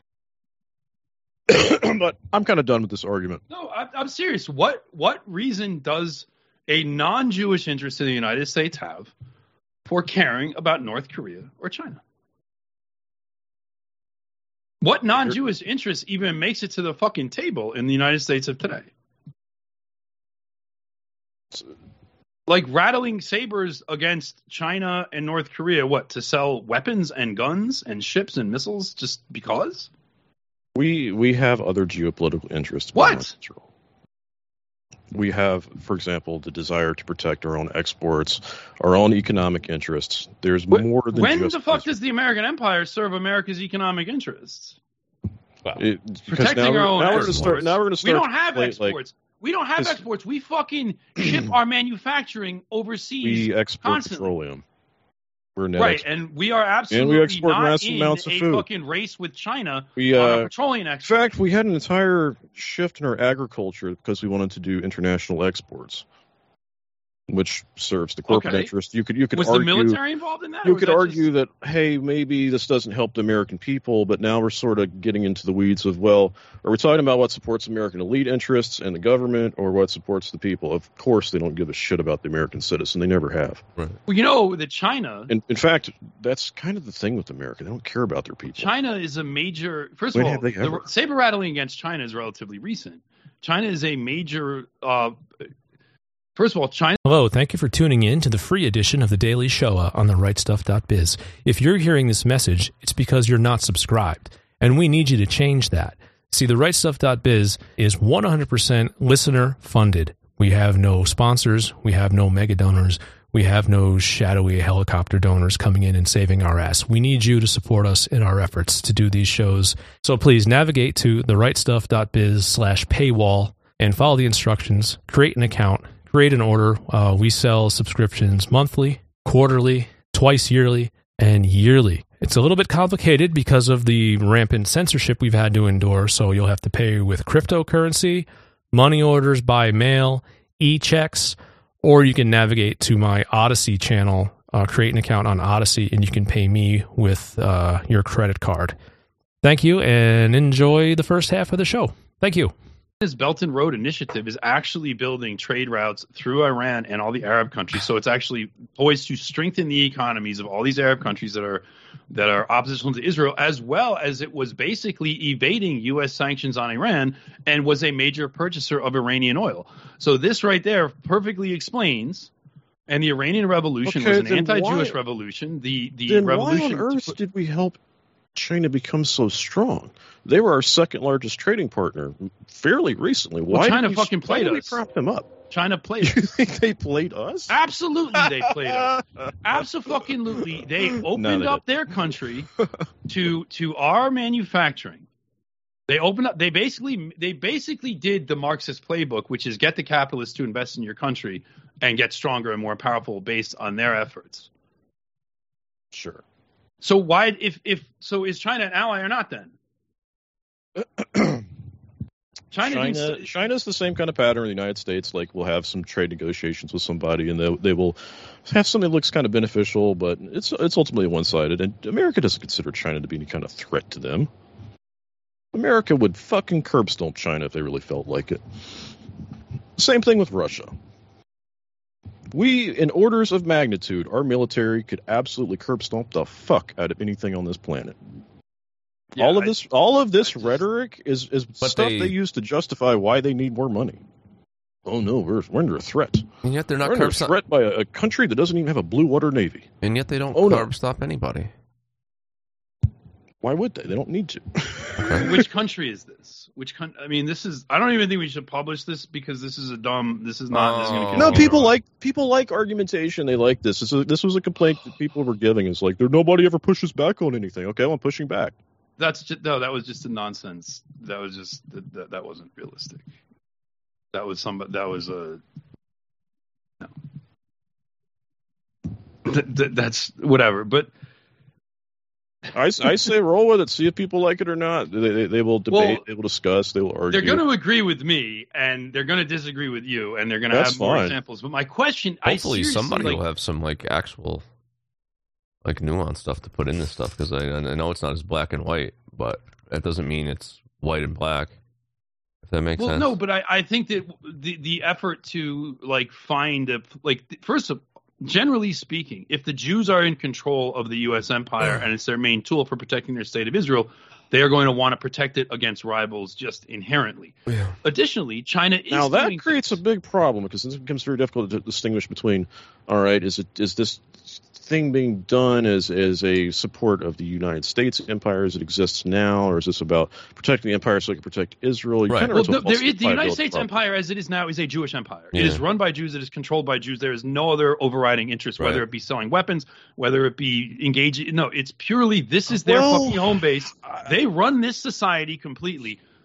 But I'm kind of done with this argument. No, I'm serious. What reason does a non-Jewish interest in the United States have for caring about North Korea or China? What non-Jewish interest even makes it to the fucking table in the United States of today? Like rattling sabers against China and North Korea, what, to sell weapons and guns and ships and missiles just because? We have other geopolitical interests. What? We have, for example, the desire to protect our own exports, our own economic interests. There's more than when the fuck does the American Empire serve America's economic interests? Protecting our own exports. Now we're going to start. We don't have exports. We don't have exports. We fucking ship our manufacturing overseas. We export constantly. petroleum. We're net Right, and we are absolutely and we export not massive in amounts of a food. fucking race with China We, on a petroleum In export. fact, we had an entire shift in our agriculture because we wanted to do international exports, which serves the corporate interest. You could was argue, the military involved in that? You could argue that, hey, maybe this doesn't help the American people, but now we're sort of getting into the weeds of, well, are we talking about what supports American elite interests and the government, or what supports the people? Of course, they don't give a shit about the American citizen. They never have. Right. Well, you know that China. In fact, that's kind of the thing with America. They don't care about their people. China is a major. First When of all, have they ever? the saber rattling against China is relatively recent. China is a major. First of all, China. Hello, thank you for tuning in to the free edition of The Daily Shoah on the rightstuff.biz. If you're hearing this message, it's because you're not subscribed, and we need you to change that. See, the rightstuff.biz is 100% listener funded. We have no sponsors, we have no mega donors, we have no shadowy helicopter donors coming in and saving our ass. We need you to support us in our efforts to do these shows. So please navigate to therightstuff.biz/paywall and follow the instructions, create an account, create an order. We sell subscriptions monthly, quarterly, twice yearly, and yearly. It's a little bit complicated because of the rampant censorship we've had to endure, so you'll have to pay with cryptocurrency, money orders by mail, e-checks, or you can navigate to my Odyssey channel, create an account on Odyssey, and you can pay me with your credit card. Thank you, and enjoy the first half of the show. Thank you. This Belt and Road Initiative is actually building trade routes through Iran and all the Arab countries. So it's actually poised to strengthen the economies of all these Arab countries that are oppositional to Israel, as well as it was basically evading U.S. sanctions on Iran and was a major purchaser of Iranian oil. So this right there perfectly explains. And the Iranian Revolution was an anti-Jewish revolution. The revolution. Why on earth did we help China become so strong? They were our second largest trading partner fairly recently. Why China did fucking played why did us. we prop them up? China played You think they played us? Absolutely, they played us. Absolutely, they opened up their country to our manufacturing. They opened up. They basically did the Marxist playbook, which is get the capitalists to invest in your country and get stronger and more powerful based on their efforts. Sure. So why, if so, is China an ally or not then? China's the same kind of pattern in the United States. Like, we'll have some trade negotiations with somebody, and they will have something that looks kind of beneficial, but it's ultimately one-sided. And America doesn't consider China to be any kind of threat to them. America would fucking curb stomp China if they really felt like it. Same thing with Russia. We, in orders of magnitude, our military could absolutely curb stomp the fuck out of anything on this planet. Yeah, all of this rhetoric is stuff they use to justify why they need more money. Oh no, we're under a threat. And yet they're not under a threat by a country that doesn't even have a blue water navy. And yet they don't curb stop anybody. Why would they? They don't need to. Okay. Which country is this? I mean, this is. I don't even think we should publish this because this is not. This is going to. No, people like argumentation. They like this. This was a complaint that people were giving. It's like nobody ever pushes back on anything. Okay, well, I'm pushing back. That was just a nonsense. That was just that wasn't realistic. That was a. No. That's whatever, but. I say roll with it. See if people like it or not. They will debate. They will discuss. They will argue. They're going to agree with me, and they're going to disagree with you, and they're going to have more examples. But my question, hopefully, somebody will have some actual nuanced stuff to put in this stuff, because I know it's not as black and white, but that doesn't mean it's white and black. If that makes sense. Well, no, but I think that the effort to find first of all, generally speaking, if the Jews are in control of the U.S. empire and it's their main tool for protecting their state of Israel, they are going to want to protect it against rivals just inherently. Yeah. Additionally, China is now that creates a big problem, because this becomes very difficult to distinguish between. All right, is this thing being done as a support of the United States empire as it exists now, or is this about protecting the empire so it can protect Israel? Right. The United States empire as it is now is a Jewish empire. Yeah. It is run by Jews. It is controlled by Jews. There is no other overriding interest, whether it be selling weapons, whether it be engaging. No, it's purely this is their fucking home base. They run this society completely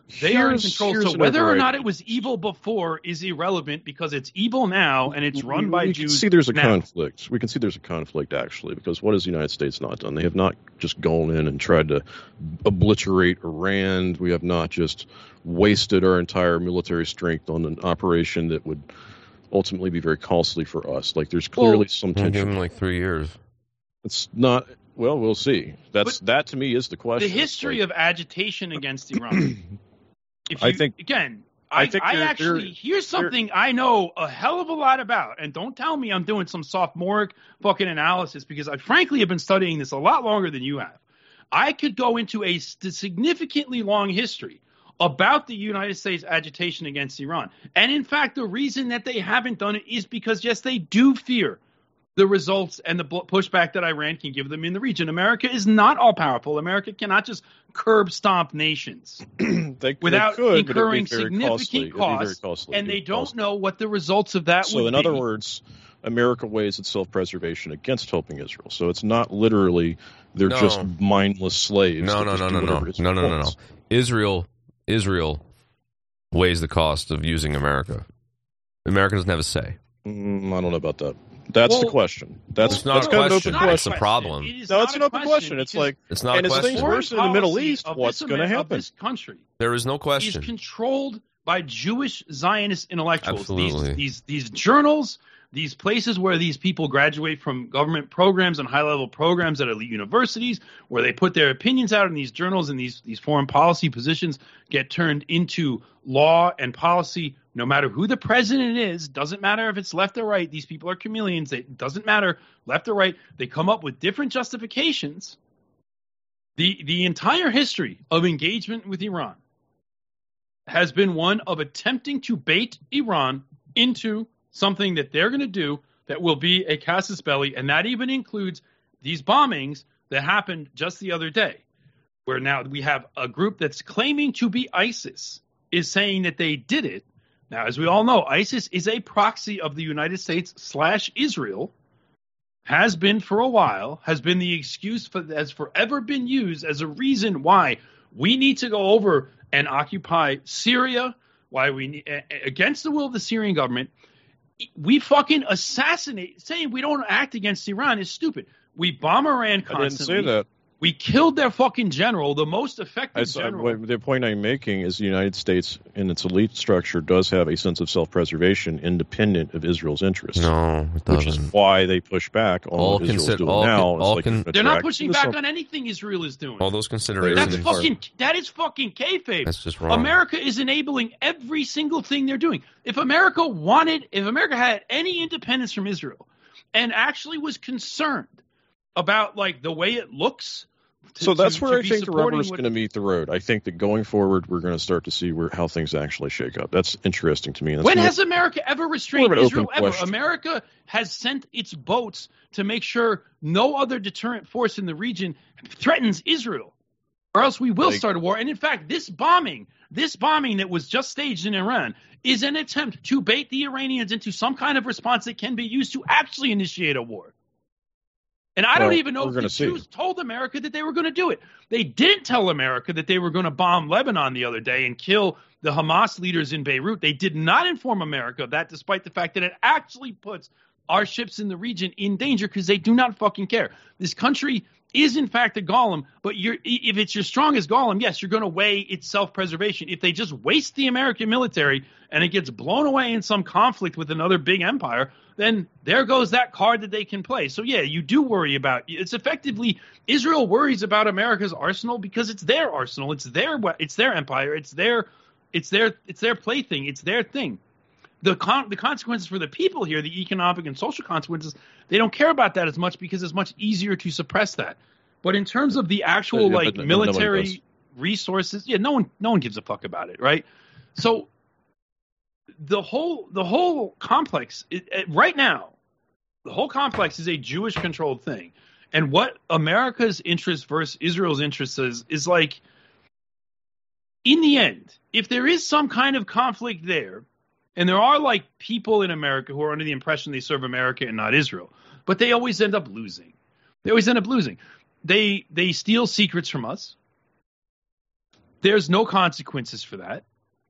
They are in control. So whether or not overriding- it was evil before is irrelevant because it's evil now and it's run by we Jews. can see there's a now. conflict. We can see there's a conflict, actually, because what has the United States not done? They have not just gone in and tried to obliterate Iran. We have not just wasted our entire military strength on an operation that would ultimately be very costly for us. Like, there's clearly some Give tension. him like 3 years. It's not... Well, we'll see. That, to me, is the question. The history of agitation against Iran. If you, I think- again, I think I they're- actually they're- here's something I know a hell of a lot about, and don't tell me I'm doing some sophomoric fucking analysis because I frankly have been studying this a lot longer than you have. I could go into a significantly long history about the United States agitation against Iran, and in fact, the reason that they haven't done it is because yes, they do fear the results and the pushback that Iran can give them in the region. America is not all powerful. America cannot just curb stomp nations without incurring significant costs, and they don't know what the results of that would be. So, in other words, America weighs its self-preservation against helping Israel. So it's not literally they're just mindless slaves. No. Israel weighs the cost of using America. America doesn't have a say. I don't know about that. That's the question. That's not that's a kind of an question. open question. It's a problem. No, it's an open question. It's like, it's not and a as question. things worse in the Middle East, what's going to happen? This country There is no is question. controlled by Jewish Zionist intellectuals. Absolutely. These journals, these places where these people graduate from government programs and high-level programs at elite universities, where they put their opinions out in these journals, and these foreign policy positions get turned into law and policy. No matter who the president is, doesn't matter if it's left or right. These people are chameleons. It doesn't matter left or right. They come up with different justifications. The entire history of engagement with Iran has been one of attempting to bait Iran into something that they're going to do that will be a casus belli, and that even includes these bombings that happened just the other day, where now we have a group that's claiming to be ISIS is saying that they did it. Now, as we all know, ISIS is a proxy of the United States / Israel, has been for a while, has been the excuse has forever been used as a reason why we need to go over and occupy Syria, why we against the will of the Syrian government. We fucking assassinate. Saying we don't act against Iran is stupid. We bomb Iran constantly. I didn't say that. We killed their fucking general, the most effective general. The point I'm making is the United States, in its elite structure, does have a sense of self-preservation independent of Israel's interests. No, it doesn't. Which is why they push back on what Israel's doing now. They're not pushing back on anything Israel is doing. All those considerations. That is fucking kayfabe. That's just wrong. America is enabling every single thing they're doing. If America had any independence from Israel and actually was concerned about like the way it looks, so that's where I think the rubber is going to meet the road. I think that going forward, we're going to start to see how things actually shake up. That's interesting to me. When has America ever restrained Israel? Ever? Question. America has sent its boats to make sure no other deterrent force in the region threatens Israel, or else we will start a war. And in fact, this bombing that was just staged in Iran is an attempt to bait the Iranians into some kind of response that can be used to actually initiate a war. And I don't even know if the Jews told America that they were going to do it. They didn't tell America that they were going to bomb Lebanon the other day and kill the Hamas leaders in Beirut. They did not inform America of that, despite the fact that it actually puts our ships in the region in danger because they do not fucking care. This country is, in fact, a golem, but if it's your strongest golem, yes, you're going to weigh its self-preservation. If they just waste the American military and it gets blown away in some conflict with another big empire, then there goes that card that they can play. So, yeah, you do worry about – it's effectively – Israel worries about America's arsenal because it's their arsenal. It's their empire. It's their plaything. It's their thing. The consequences for the people here, the economic and social consequences, they don't care about that as much because it's much easier to suppress that. But in terms of the actual military resources, no one gives a fuck about it, right? So the whole complex right now, the whole complex is a Jewish controlled thing, and what America's interest versus Israel's interest is like. In the end, if there is some kind of conflict there. And there are like people in America who are under the impression they serve America and not Israel, but they always end up losing. They steal secrets from us. There's no consequences for that.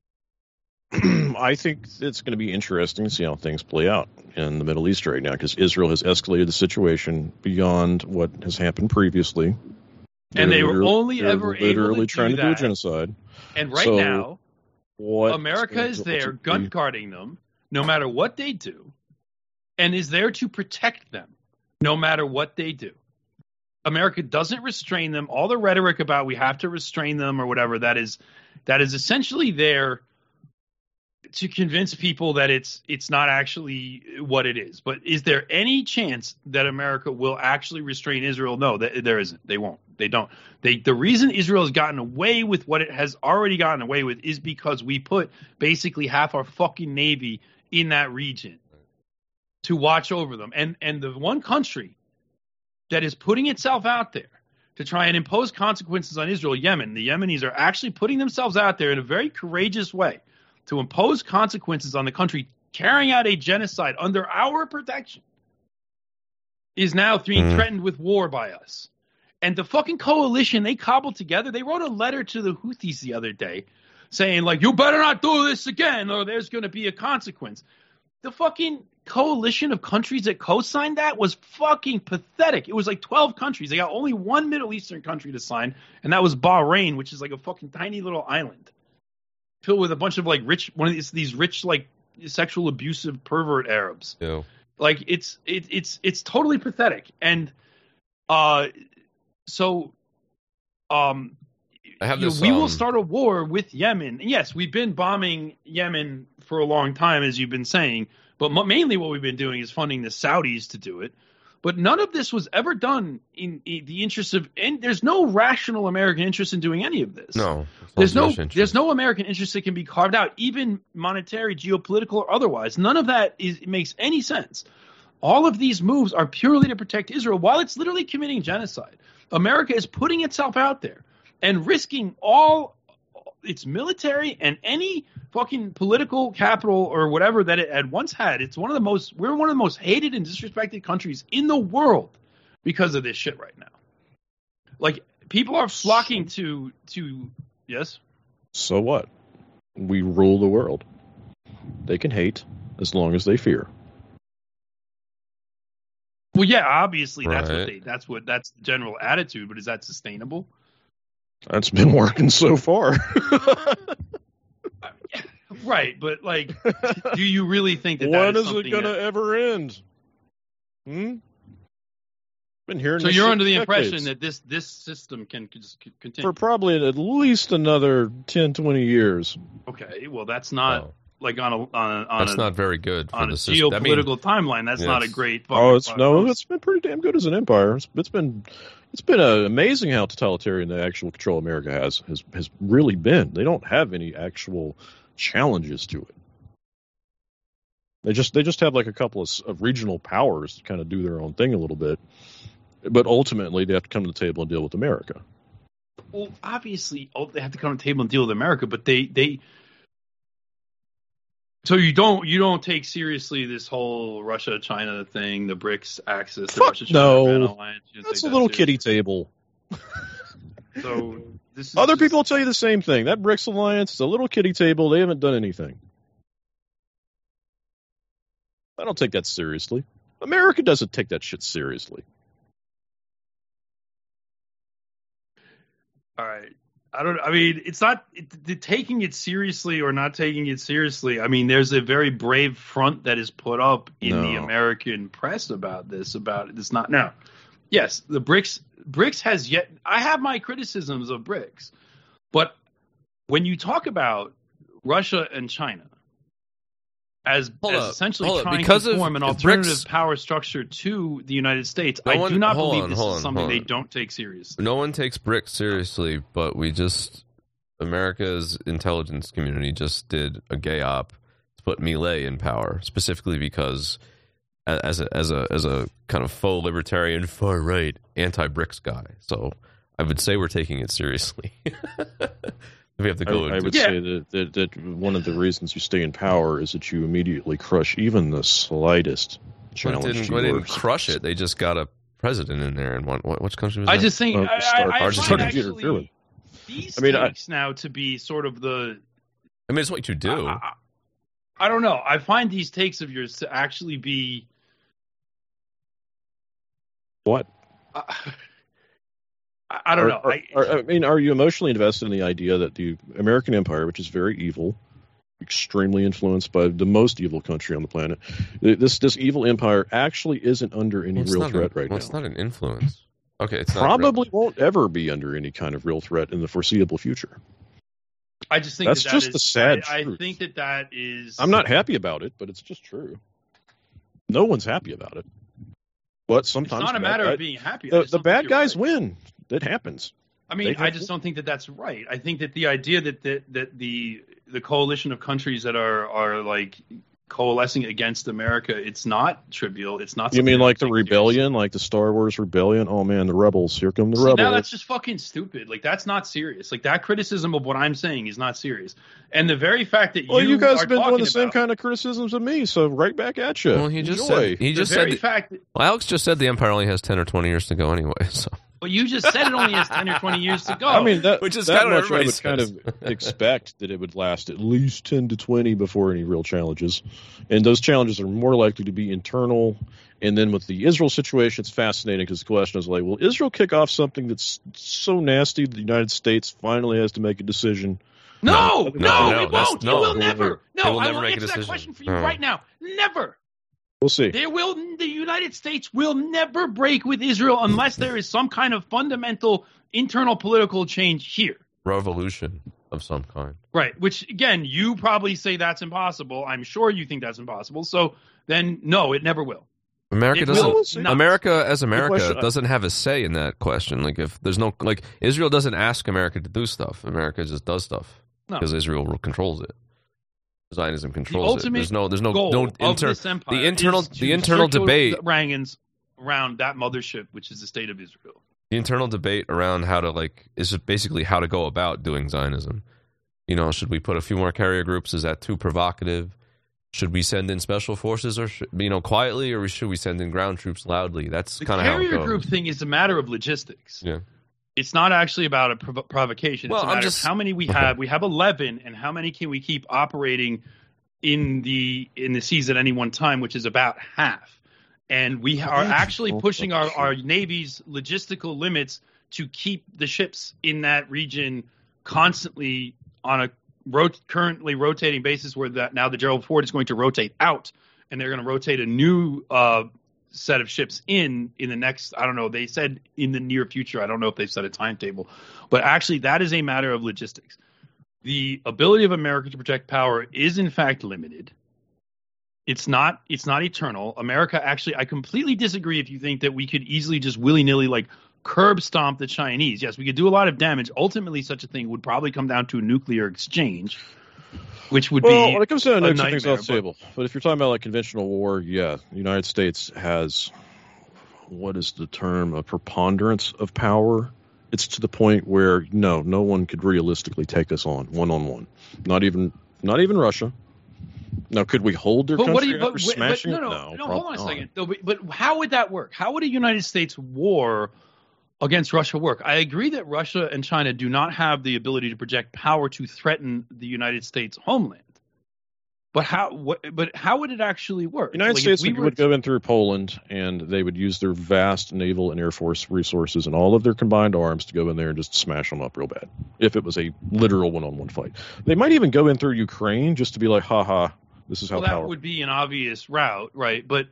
I think it's going to be interesting to see how things play out in the Middle East right now, because Israel has escalated the situation beyond what has happened previously. And they were only ever literally able to trying do to do a that. genocide. And right now, what America is there gun guarding them no matter what they do, and is there to protect them no matter what they do. America doesn't restrain them. All the rhetoric about we have to restrain them or whatever, that is essentially there to convince people that it's not actually what it is. But is there any chance that America will actually restrain Israel? No, there isn't. They won't. They don't. The reason Israel has gotten away with what it has already gotten away with is because we put basically half our fucking Navy in that region to watch over them. And the one country that is putting itself out there to try and impose consequences on Israel, Yemen. The Yemenis are actually putting themselves out there in a very courageous way to impose consequences on the country carrying out a genocide under our protection, is now being threatened with war by us. And the fucking coalition they cobbled together, they wrote a letter to the Houthis the other day saying, like, you better not do this again or there's going to be a consequence. The fucking coalition of countries that co-signed that was fucking pathetic. It was like 12 countries. They got only one Middle Eastern country to sign, and that was Bahrain, which is like a fucking tiny little island filled with a bunch of like rich, one of these rich, like sexual abusive pervert Arabs. Yeah. Like it's totally pathetic. And so I have this, we will start a war with Yemen. And yes, we've been bombing Yemen for a long time, as you've been saying, but mainly what we've been doing is funding the Saudis to do it. But none of this was ever done in the interest of, and there's no rational American interest in doing any of this. No, there's no American interest that can be carved out, even monetary, geopolitical, or otherwise. None of that makes any sense. All of these moves are purely to protect Israel while it's literally committing genocide. America is putting itself out there and risking all its military and any fucking political capital or whatever that it had once had. We're one of the most hated and disrespected countries in the world because of this shit right now. Like, people are flocking to yes? So what? We rule the world. They can hate as long as they fear. Well, yeah, obviously that's Right. that's the general attitude, but is that sustainable? That's been working so far. Right, but like, do you really think that when that is it going to ever end? Been hearing. So this you're shit under the for impression decades. that this system can just continue for probably at least another 10, 20 years. Okay, well that's not Oh. like on That's not very good for on a the system. geopolitical timeline. That's not a yes. great. It's been pretty damn good as an empire. It's been amazing how totalitarian the actual control America has really been. They don't have any actual challenges to it. They just have like a couple of regional powers to kind of do their own thing a little bit, but ultimately they have to come to the table and deal with America. Well, obviously, they have to come to the table and deal with America, but they. So you don't take seriously this whole Russia-China thing, the BRICS axis, the Russia-China alliance. That's a little kiddie table. So this is other people will tell you the same thing. That BRICS alliance is a little kiddie table. They haven't done anything. I don't take that seriously. America doesn't take that shit seriously. All right. It's not taking it seriously or not taking it seriously. I mean, there's a very brave front that is put up in the American press about this. It's not now. Yes, the BRICS has yet. I have my criticisms of BRICS, but when you talk about Russia and China as essentially trying to form an alternative power structure to the United States, I do not believe this is something they don't take seriously. No one takes BRICS seriously, but America's intelligence community just did a gay op to put Milei in power, specifically because as a kind of faux libertarian, far right, anti-BRICS guy. So I would say we're taking it seriously. We have to go. I would say that one of the reasons you stay in power is that you immediately crush even the slightest challenge. They didn't crush it. They just got a president in there. And which country was I that? just think Argentina. these takes now to be sort of the. I mean, it's what you do. I don't know. I find these takes of yours to actually be. What? I don't know. I mean, are you emotionally invested in the idea that the American empire, which is very evil, extremely influenced by the most evil country on the planet, this evil empire actually isn't under any real threat right now? It's not an influence. Okay, it's probably won't ever be under any kind of real threat in the foreseeable future. I just think that's that just is, the sad I truth. think that is. I'm not happy about it, but it's just true. No one's happy about it. But sometimes it's not a matter of being happy. The bad guys win. It happens. I mean, I just don't think that that's right. I think that the idea that the coalition of countries that are like coalescing against America, it's not trivial. It's not. You mean like the rebellion, like the Star Wars rebellion? Oh man, the rebels! Here come the rebels. Now that's just fucking stupid. Like that's not serious. Like that criticism of what I'm saying is not serious. And the very fact that you guys have been doing the same kind of criticisms of me, so right back at you. Well, he just said. Alex just said the empire only has 10 or 20 years to go anyway. So. Well, you just said it only has 10 or 20 years to go. I mean, which is that kind of much I would kind of expect that it would last at least 10 to 20 before any real challenges. And those challenges are more likely to be internal. And then with the Israel situation, it's fascinating because the question is like, will Israel kick off something that's so nasty that the United States finally has to make a decision? No, it won't. No, it will never. No, I will answer that question for you right now. Never. We'll see. The United States will never break with Israel unless there is some kind of fundamental internal political change here. Revolution of some kind. Right, which, again, you probably say that's impossible. I'm sure you think that's impossible. So then, no, it never will. America doesn't have a say in that question. Like, if there's no, like, Israel doesn't ask America to do stuff. America just does stuff because Israel controls it. Zionism controls it. There's no the internal debate around that mothership, which is the state of Israel. The internal debate around how to is basically how to go about doing Zionism. You know, should we put a few more carrier groups? Is that too provocative? Should we send in special forces, or quietly, or should we send in ground troops loudly? That's kind of how it goes. The carrier group thing is a matter of logistics. Yeah. It's not actually about a provocation. It's a matter of how many we have. We have 11, and how many can we keep operating in the seas at any one time, which is about half. And we are actually pushing our Navy's logistical limits to keep the ships in that region constantly on a currently rotating basis, where now the Gerald Ford is going to rotate out, and they're going to rotate a new set of ships in the next, I don't know, they said in the near future. I don't know if they've set a timetable, but actually that is a matter of logistics. The ability of America to project power is in fact limited. It's not eternal. America, actually, I completely disagree if you think that we could easily just willy-nilly curb stomp the Chinese. Yes, we could do a lot of damage. Ultimately, such a thing would probably come down to a nuclear exchange, which would be when it comes to a things off the table. But if you're talking about conventional war, yeah, the United States has, what is the term, a preponderance of power. It's to the point where no one could realistically take us on one-on-one. Not even Russia. Now, could we hold their country after smashing it? No, hold on a second. But how would that work? How would a United States war against Russia work? I agree that Russia and China do not have the ability to project power to threaten the United States homeland. But how would it actually work? The United States would go in through Poland, and they would use their vast naval and air force resources and all of their combined arms to go in there and just smash them up real bad. If it was a literal one-on-one fight, they might even go in through Ukraine just to be like, "Ha, this is how power." That would be an obvious route, right? But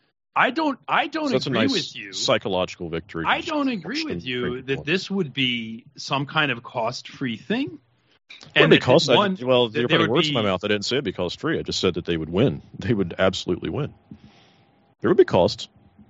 I don't agree with you. Psychological victory. I don't agree with you that this would be some kind of cost-free thing. And you're putting words in my mouth. I didn't say it'd be cost-free. I just said that they would win. They would absolutely win. There would be costs.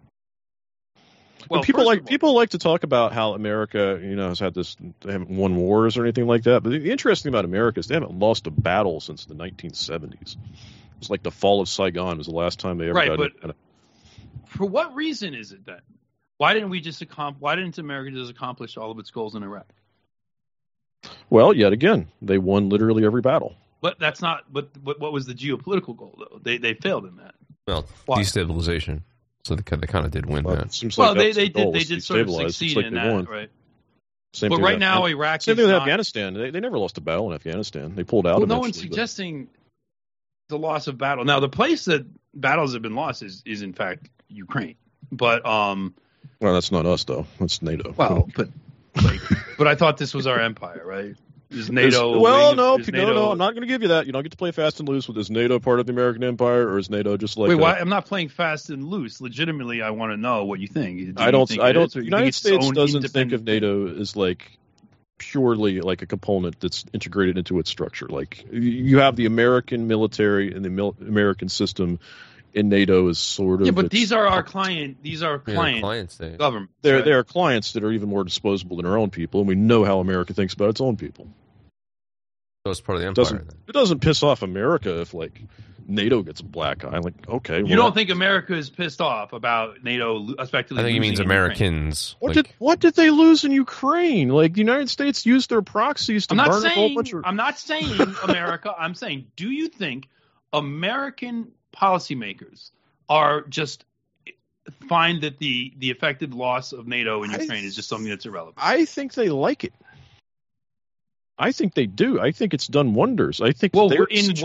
Well, people like to talk about how America, has had this. They haven't won wars or anything like that. But the interesting thing about America is they haven't lost a battle since the 1970s. It's like the fall of Saigon was the last time they ever got it. But for what reason is it then? Why didn't America just accomplish all of its goals in Iraq? Well, yet again, they won literally every battle. But that's not. But what was the geopolitical goal though? They failed in that. Well, destabilization. So they kind of did win that. They did sort of succeed in that, right? Same But thing right with now, Iraq Same is thing with not. Afghanistan. They never lost a battle in Afghanistan. They pulled out. Well, no one's eventually, suggesting the loss of battle. Now, the place that battles have been lost is in fact Ukraine. But well, that's not us though. That's NATO. well, but I thought this was our empire, right? Is NATO? Well, no, no. I'm not going to give you that. You don't get to play fast and loose with is NATO part of the American empire, or is NATO just like? Wait, why? I'm not playing fast and loose. Legitimately, I want to know what you think. I don't. The United it's States doesn't think of NATO as like purely like a component that's integrated into its structure. Like you have the American military and the American system. In NATO is sort of but these are our client. These are clients. Government. They are clients that are even more disposable than our own people, and we know how America thinks about its own people. So it's part of the empire. It doesn't piss off America if like NATO gets a black eye. Like, okay, you don't think America is pissed off about NATO effectively? I think he means Americans. What did they lose in Ukraine? Like the United States used their proxies to burn a whole bunch of. I'm not saying America. I'm saying, do you think American policymakers are just find that the effective loss of NATO in Ukraine is just something that's irrelevant? I think they like it. I think they do. I think it's done wonders. I think what evidence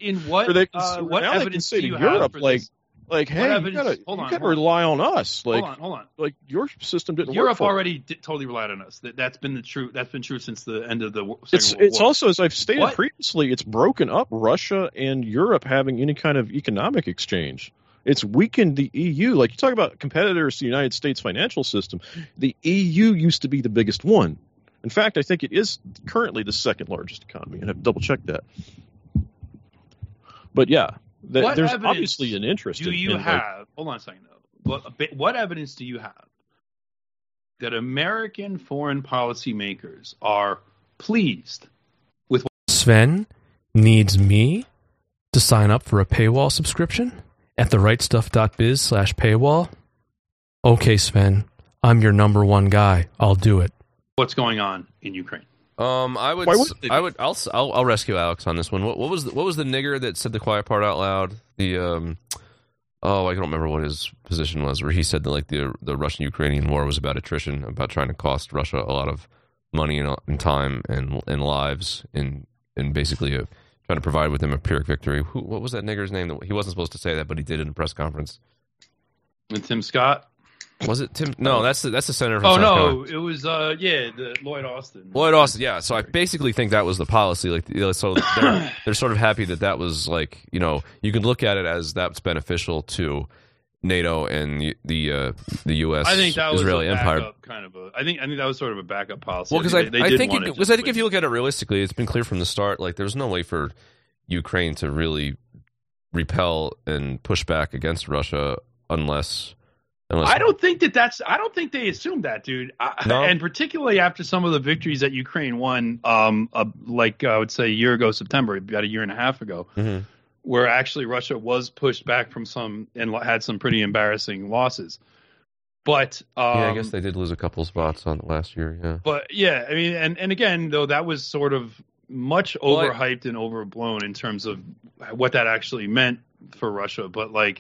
do you have for this? Like, hey, you gotta rely on us. Like, hold on. Like your system didn't work. Europe already totally relied on us. That's been true since the end of the Second World War. It's also, as I've stated previously, it's broken up Russia and Europe having any kind of economic exchange. It's weakened the EU. Like you talk about competitors to the United States financial system, the EU used to be the biggest one. In fact, I think it is currently the second largest economy, and I've double checked that. But yeah. There's obviously an interest. Do you have? Hold on a second, though. What evidence do you have that American foreign policy makers are pleased with? Sven needs me to sign up for a paywall subscription at therightstuff.biz/paywall. Okay, Sven, I'm your number one guy. I'll do it. What's going on in Ukraine? I'll rescue Alex on this one. What was the nigger that said the quiet part out loud? I don't remember what his position was, where he said that like the Russian-Ukrainian war was about attrition, about trying to cost Russia a lot of money and time and lives, and basically trying to provide with him a Pyrrhic victory. What was that nigger's name? He wasn't supposed to say that, but he did in a press conference. And Tim Scott. Was it Tim? No, that's the senator from South Carolina. It was the Lloyd Austin. Lloyd Austin, yeah. So I basically think that was the policy. Like, so they're sort of happy that was like, you can look at it as that's beneficial to NATO and the U.S. I think that was Israeli empire. I think that was sort of a backup policy. Well, because I think if you look at it realistically, it's been clear from the start. Like, there's no way for Ukraine to really repel and push back against Russia unless I don't think they assumed that, dude. No? And particularly after some of the victories that Ukraine won, like I would say a year ago, September, about a year and a half ago, where actually Russia was pushed back from some and had some pretty embarrassing losses. But I guess they did lose a couple spots on last year. Yeah, but yeah, I mean, and again, though, that was sort of much overhyped and overblown in terms of what that actually meant for Russia. But like.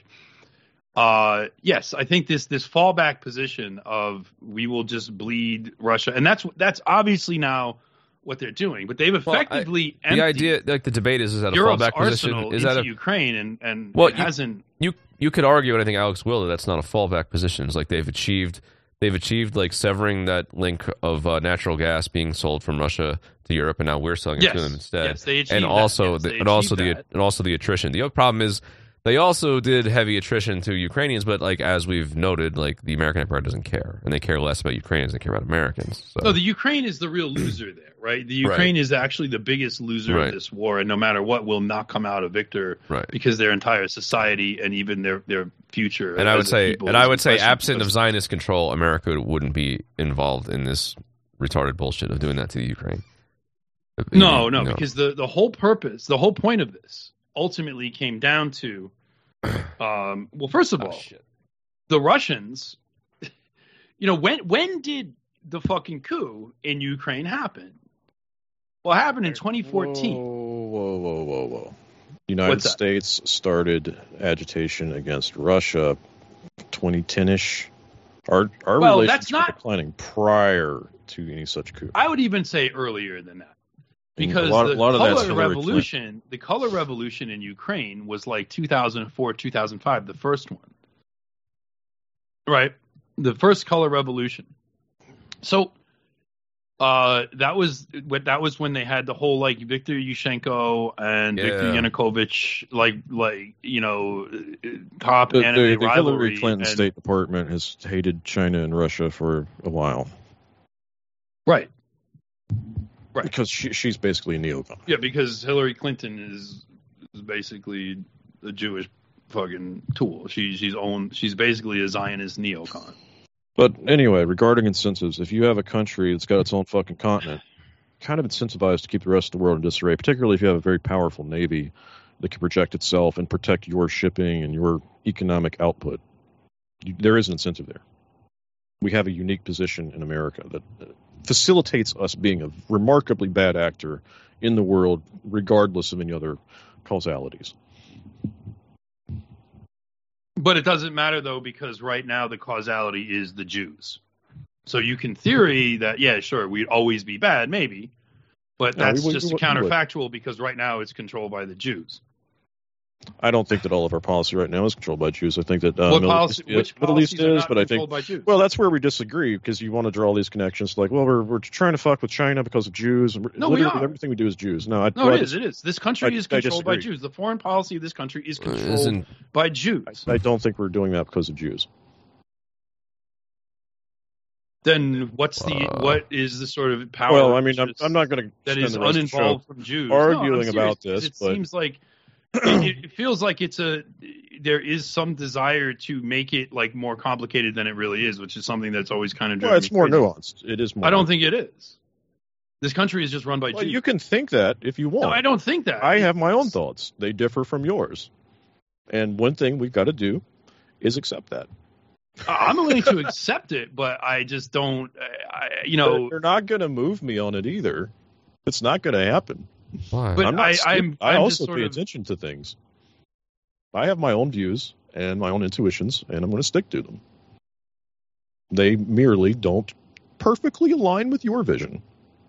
Yes, I think this fallback position of we will just bleed Russia, and that's obviously now what they're doing. But they've effectively the idea, like the debate is that Europe's a fallback position? Is that Ukraine and well, it hasn't. You could argue, and I think Alex will, that that's not a fallback position. It's like they've achieved like severing that link of natural gas being sold from Russia to Europe, and now we're selling it to them instead. Yes, they achieved and also that. and also the attrition. The other problem is. They also did heavy attrition to Ukrainians, but like as we've noted, like the American empire doesn't care, and they care less about Ukrainians than they care about Americans. So. No, the Ukraine is the real loser there, right? The Ukraine is actually the biggest loser of this war, and no matter what, will not come out a victor because their entire society and even their future. And I would say, absent of Zionist control, America wouldn't be involved in this retarded bullshit of doing that to the Ukraine. No, because the whole purpose, the whole point of this. Ultimately came down to, well, first of all, the Russians, when did the fucking coup in Ukraine happen? Well, it happened in 2014. Whoa. The United States started agitation against Russia 2010-ish. Our relationship was declining prior to any such coup. I would even say earlier than that. Because a lot of that's Hillary revolution, the color revolution in Ukraine was like 2004, 2005, the first one. Right? The first color revolution. So that was when they had the whole like Viktor Yushchenko and Viktor Yanukovych top anime rivalry. The Hillary Clinton State Department has hated China and Russia for a while. Right. Because she's basically a neocon. Yeah, because Hillary Clinton is basically a Jewish fucking tool. She's basically a Zionist neocon. But anyway, regarding incentives, if you have a country that's got its own fucking continent, kind of incentivized to keep the rest of the world in disarray, particularly if you have a very powerful navy that can project itself and protect your shipping and your economic output, there is an incentive there. We have a unique position in America that facilitates us being a remarkably bad actor in the world, regardless of any other causalities. But it doesn't matter, though, because right now the causality is the Jews. So you can theory that, yeah, sure, we'd always be bad, maybe. But that's just counterfactual because right now it's controlled by the Jews. I don't think that all of our policy right now is controlled by Jews. I think that which Middle East is, but I think by Jews? Well, that's where we disagree because you want to draw all these connections. Like, well, we're trying to fuck with China because of Jews. No, we are. Everything we do is Jews. No, it is. This country is controlled by Jews. The foreign policy of this country is controlled by Jews. I don't think we're doing that because of Jews. Then what is the sort of power? Well, I mean, I'm not going to that is uninvolved from Jews arguing about this. It seems like it feels like there is some desire to make it like more complicated than it really is, which is something that's always kind of. Well, it's more nuanced. It is more. I don't think it is. This country is just run by Jews. You can think that if you want. No, I don't think that. I have my own thoughts. They differ from yours. And one thing we've got to do is accept that. I'm willing to accept it, but I just don't. They're not going to move me on it either. It's not going to happen. Why? But I also pay attention to things. I have my own views and my own intuitions, and I'm going to stick to them. They merely don't perfectly align with your vision.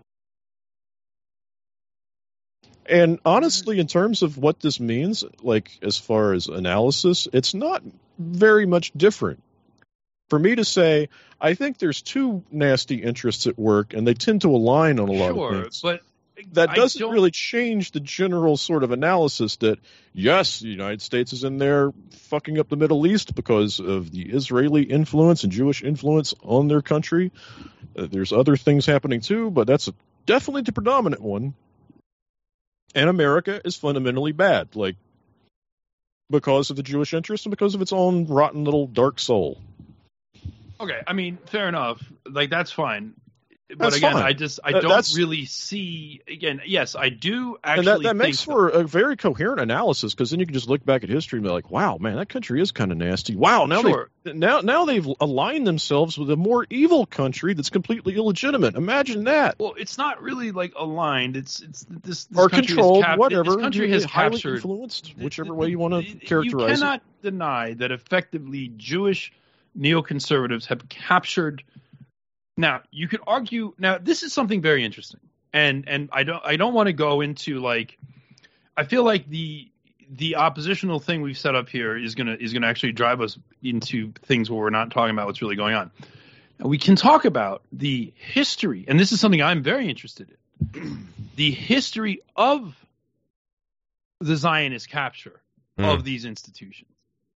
And honestly, in terms of what this means, like as far as analysis, it's not very much different. For me to say, I think there's two nasty interests at work, and they tend to align on a lot of things. But that doesn't really change the general sort of analysis that, yes, the United States is in there fucking up the Middle East because of the Israeli influence and Jewish influence on their country. There's other things happening too, but that's definitely the predominant one. And America is fundamentally bad, like because of the Jewish interest and because of its own rotten little dark soul. Okay, I mean, fair enough. Like, that's fine. But that's again, fine. I don't really see. Again, yes, I do actually. And that makes for a very coherent analysis because then you can just look back at history and be like, "Wow, man, that country is kind of nasty." Wow, now they've aligned themselves with a more evil country that's completely illegitimate. Imagine that. Well, it's not really like aligned. It's this or controlled, whatever. This country has highly captured, influenced, whichever way you want to characterize it. You cannot deny that effectively Jewish neoconservatives have captured. Now, you could argue. Now, this is something very interesting, and I don't want to go into like. I feel like the oppositional thing we've set up here is gonna actually drive us into things where we're not talking about what's really going on. Now, we can talk about the history, and this is something I'm very interested in. The history of the Zionist capture of these institutions.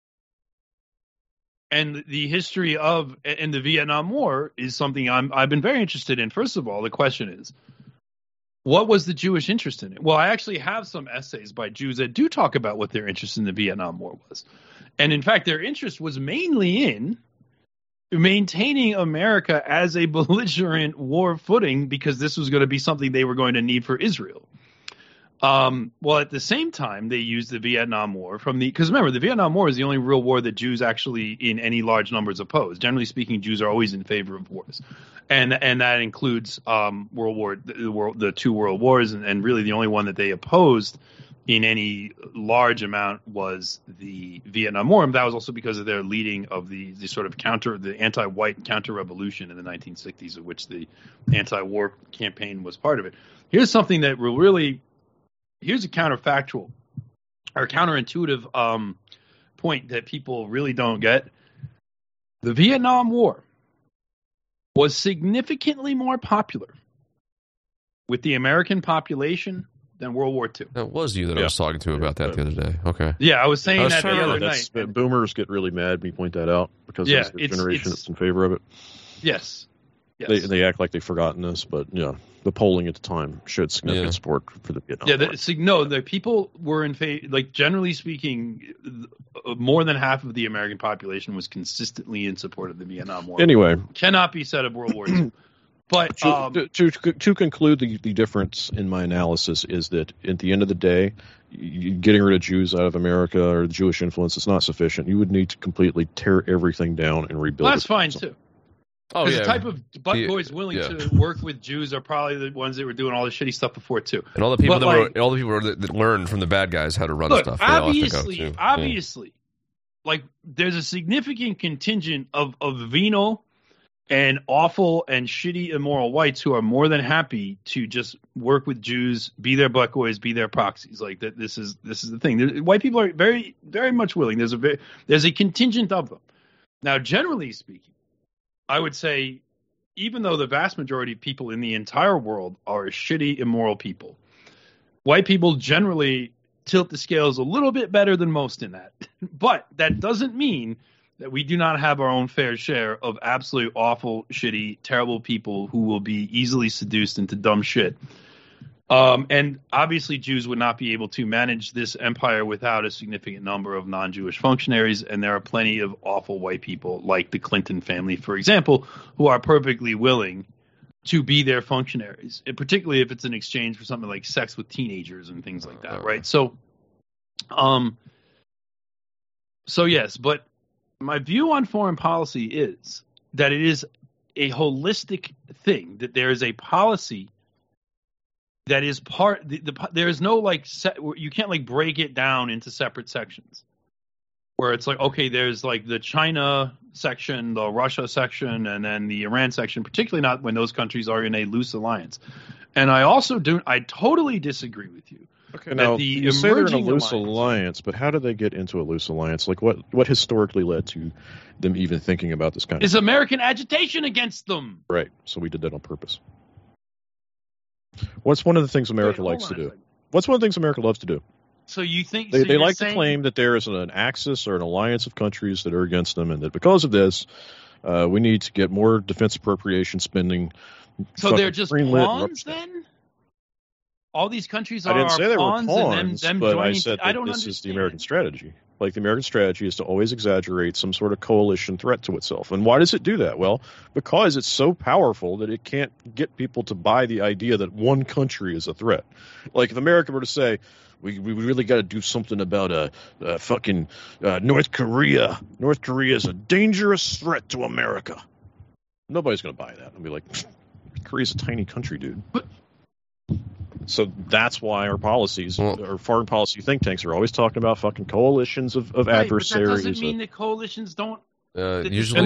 And the history of and the Vietnam War is something I've been very interested in. First of all, the question is, what was the Jewish interest in it? Well, I actually have some essays by Jews that do talk about what their interest in the Vietnam War was. And in fact, their interest was mainly in maintaining America as a belligerent war footing because this was going to be something they were going to need for Israel. Well, at the same time, they used the Vietnam War because remember, the Vietnam War is the only real war that Jews actually in any large numbers oppose. Generally speaking, Jews are always in favor of wars. And that includes the two world wars and really the only one that they opposed in any large amount was the Vietnam War. And that was also because of their leading of the sort of the anti-white counter-revolution in the 1960s, of which the anti-war campaign was part of it. Here's something that will really, here's a counterfactual or counterintuitive point that people really don't get. The Vietnam War was significantly more popular with the American population than World War II. That was you that I was talking to about that the other day. Okay. Yeah, I was saying that the other night. Boomers get really mad when you point that out because there's a generation that's in favor of it. Yes. They act like they've forgotten this, but the polling at the time showed significant support for the Vietnam War. The people were in favor. Like, generally speaking, more than half of the American population was consistently in support of the Vietnam War. Anyway, cannot be said of World War II. But to conclude, the difference in my analysis is that at the end of the day, getting rid of Jews out of America or the Jewish influence is not sufficient. You would need to completely tear everything down and rebuild. That's fine too. Oh, yeah. The type of boys willing to work with Jews are probably the ones that were doing all the shitty stuff before too. And all the people that learned from the bad guys how to run stuff. Obviously, like, there's a significant contingent of venal and awful and shitty immoral whites who are more than happy to just work with Jews, be their butt boys, be their proxies. Like that. This is the thing. White people are very, very much willing. There's a contingent of them. Now, generally speaking, I would say, even though the vast majority of people in the entire world are shitty, immoral people, white people generally tilt the scales a little bit better than most in that. But that doesn't mean that we do not have our own fair share of absolute awful, shitty, terrible people who will be easily seduced into dumb shit. And obviously Jews would not be able to manage this empire without a significant number of non-Jewish functionaries, and there are plenty of awful white people like the Clinton family, for example, who are perfectly willing to be their functionaries, and particularly if it's in exchange for something like sex with teenagers and things like that, right? So yes, but my view on foreign policy is that it is a holistic thing, that there is a policy that is there is no you can't break it down into separate sections where it's like, okay, there's like the China section, the Russia section, and then the Iran section, particularly not when those countries are in a loose alliance. And I totally disagree with you. Okay, now you say they're in a loose alliance, but how did they get into a loose alliance? Like what historically led to them even thinking about this kind of thing? Is American agitation against them. Right. So we did that on purpose. What's one of the things America likes to do? What's one of the things America loves to do? So you think they like to claim that there is an axis or an alliance of countries that are against them, and that because of this, we need to get more defense appropriation spending. So they're just pawns then? All these countries are pawns? I didn't say they were pawns, them but I said that this is the American strategy. Like, the American strategy is to always exaggerate some sort of coalition threat to itself. And why does it do that? Well, because it's so powerful that it can't get people to buy the idea that one country is a threat. Like, if America were to say, we really got to do something about fucking North Korea. North Korea is a dangerous threat to America. Nobody's going to buy that. I'll be like, Korea's a tiny country, dude. So that's why our policies, our foreign policy think tanks are always talking about fucking coalitions of adversaries. But that doesn't mean that coalitions don't. Usually,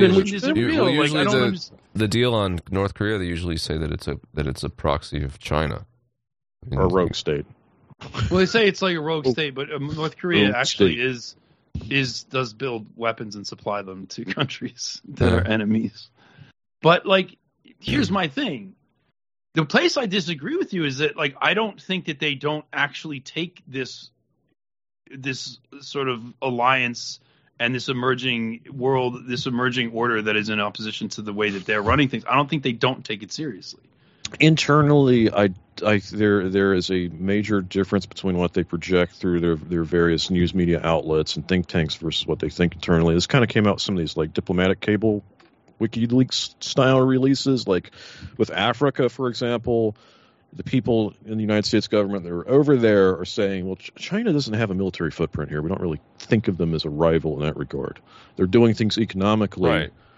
the deal on North Korea, they usually say that it's a proxy of China, or a rogue state. Well, they say it's like a rogue state, but North Korea actually does build weapons and supply them to countries that are enemies. But here's my thing. The place I disagree with you is that, I don't think that they don't actually take this sort of alliance and this emerging world, this emerging order that is in opposition to the way that they're running things. I don't think they don't take it seriously. Internally, there is a major difference between what they project through their various news media outlets and think tanks versus what they think internally. This kind of came out with some of these diplomatic cable WikiLeaks style releases, like with Africa, for example. The people in the United States government that are over there are saying, well, China doesn't have a military footprint here. We don't really think of them as a rival in that regard. They're doing things economically, and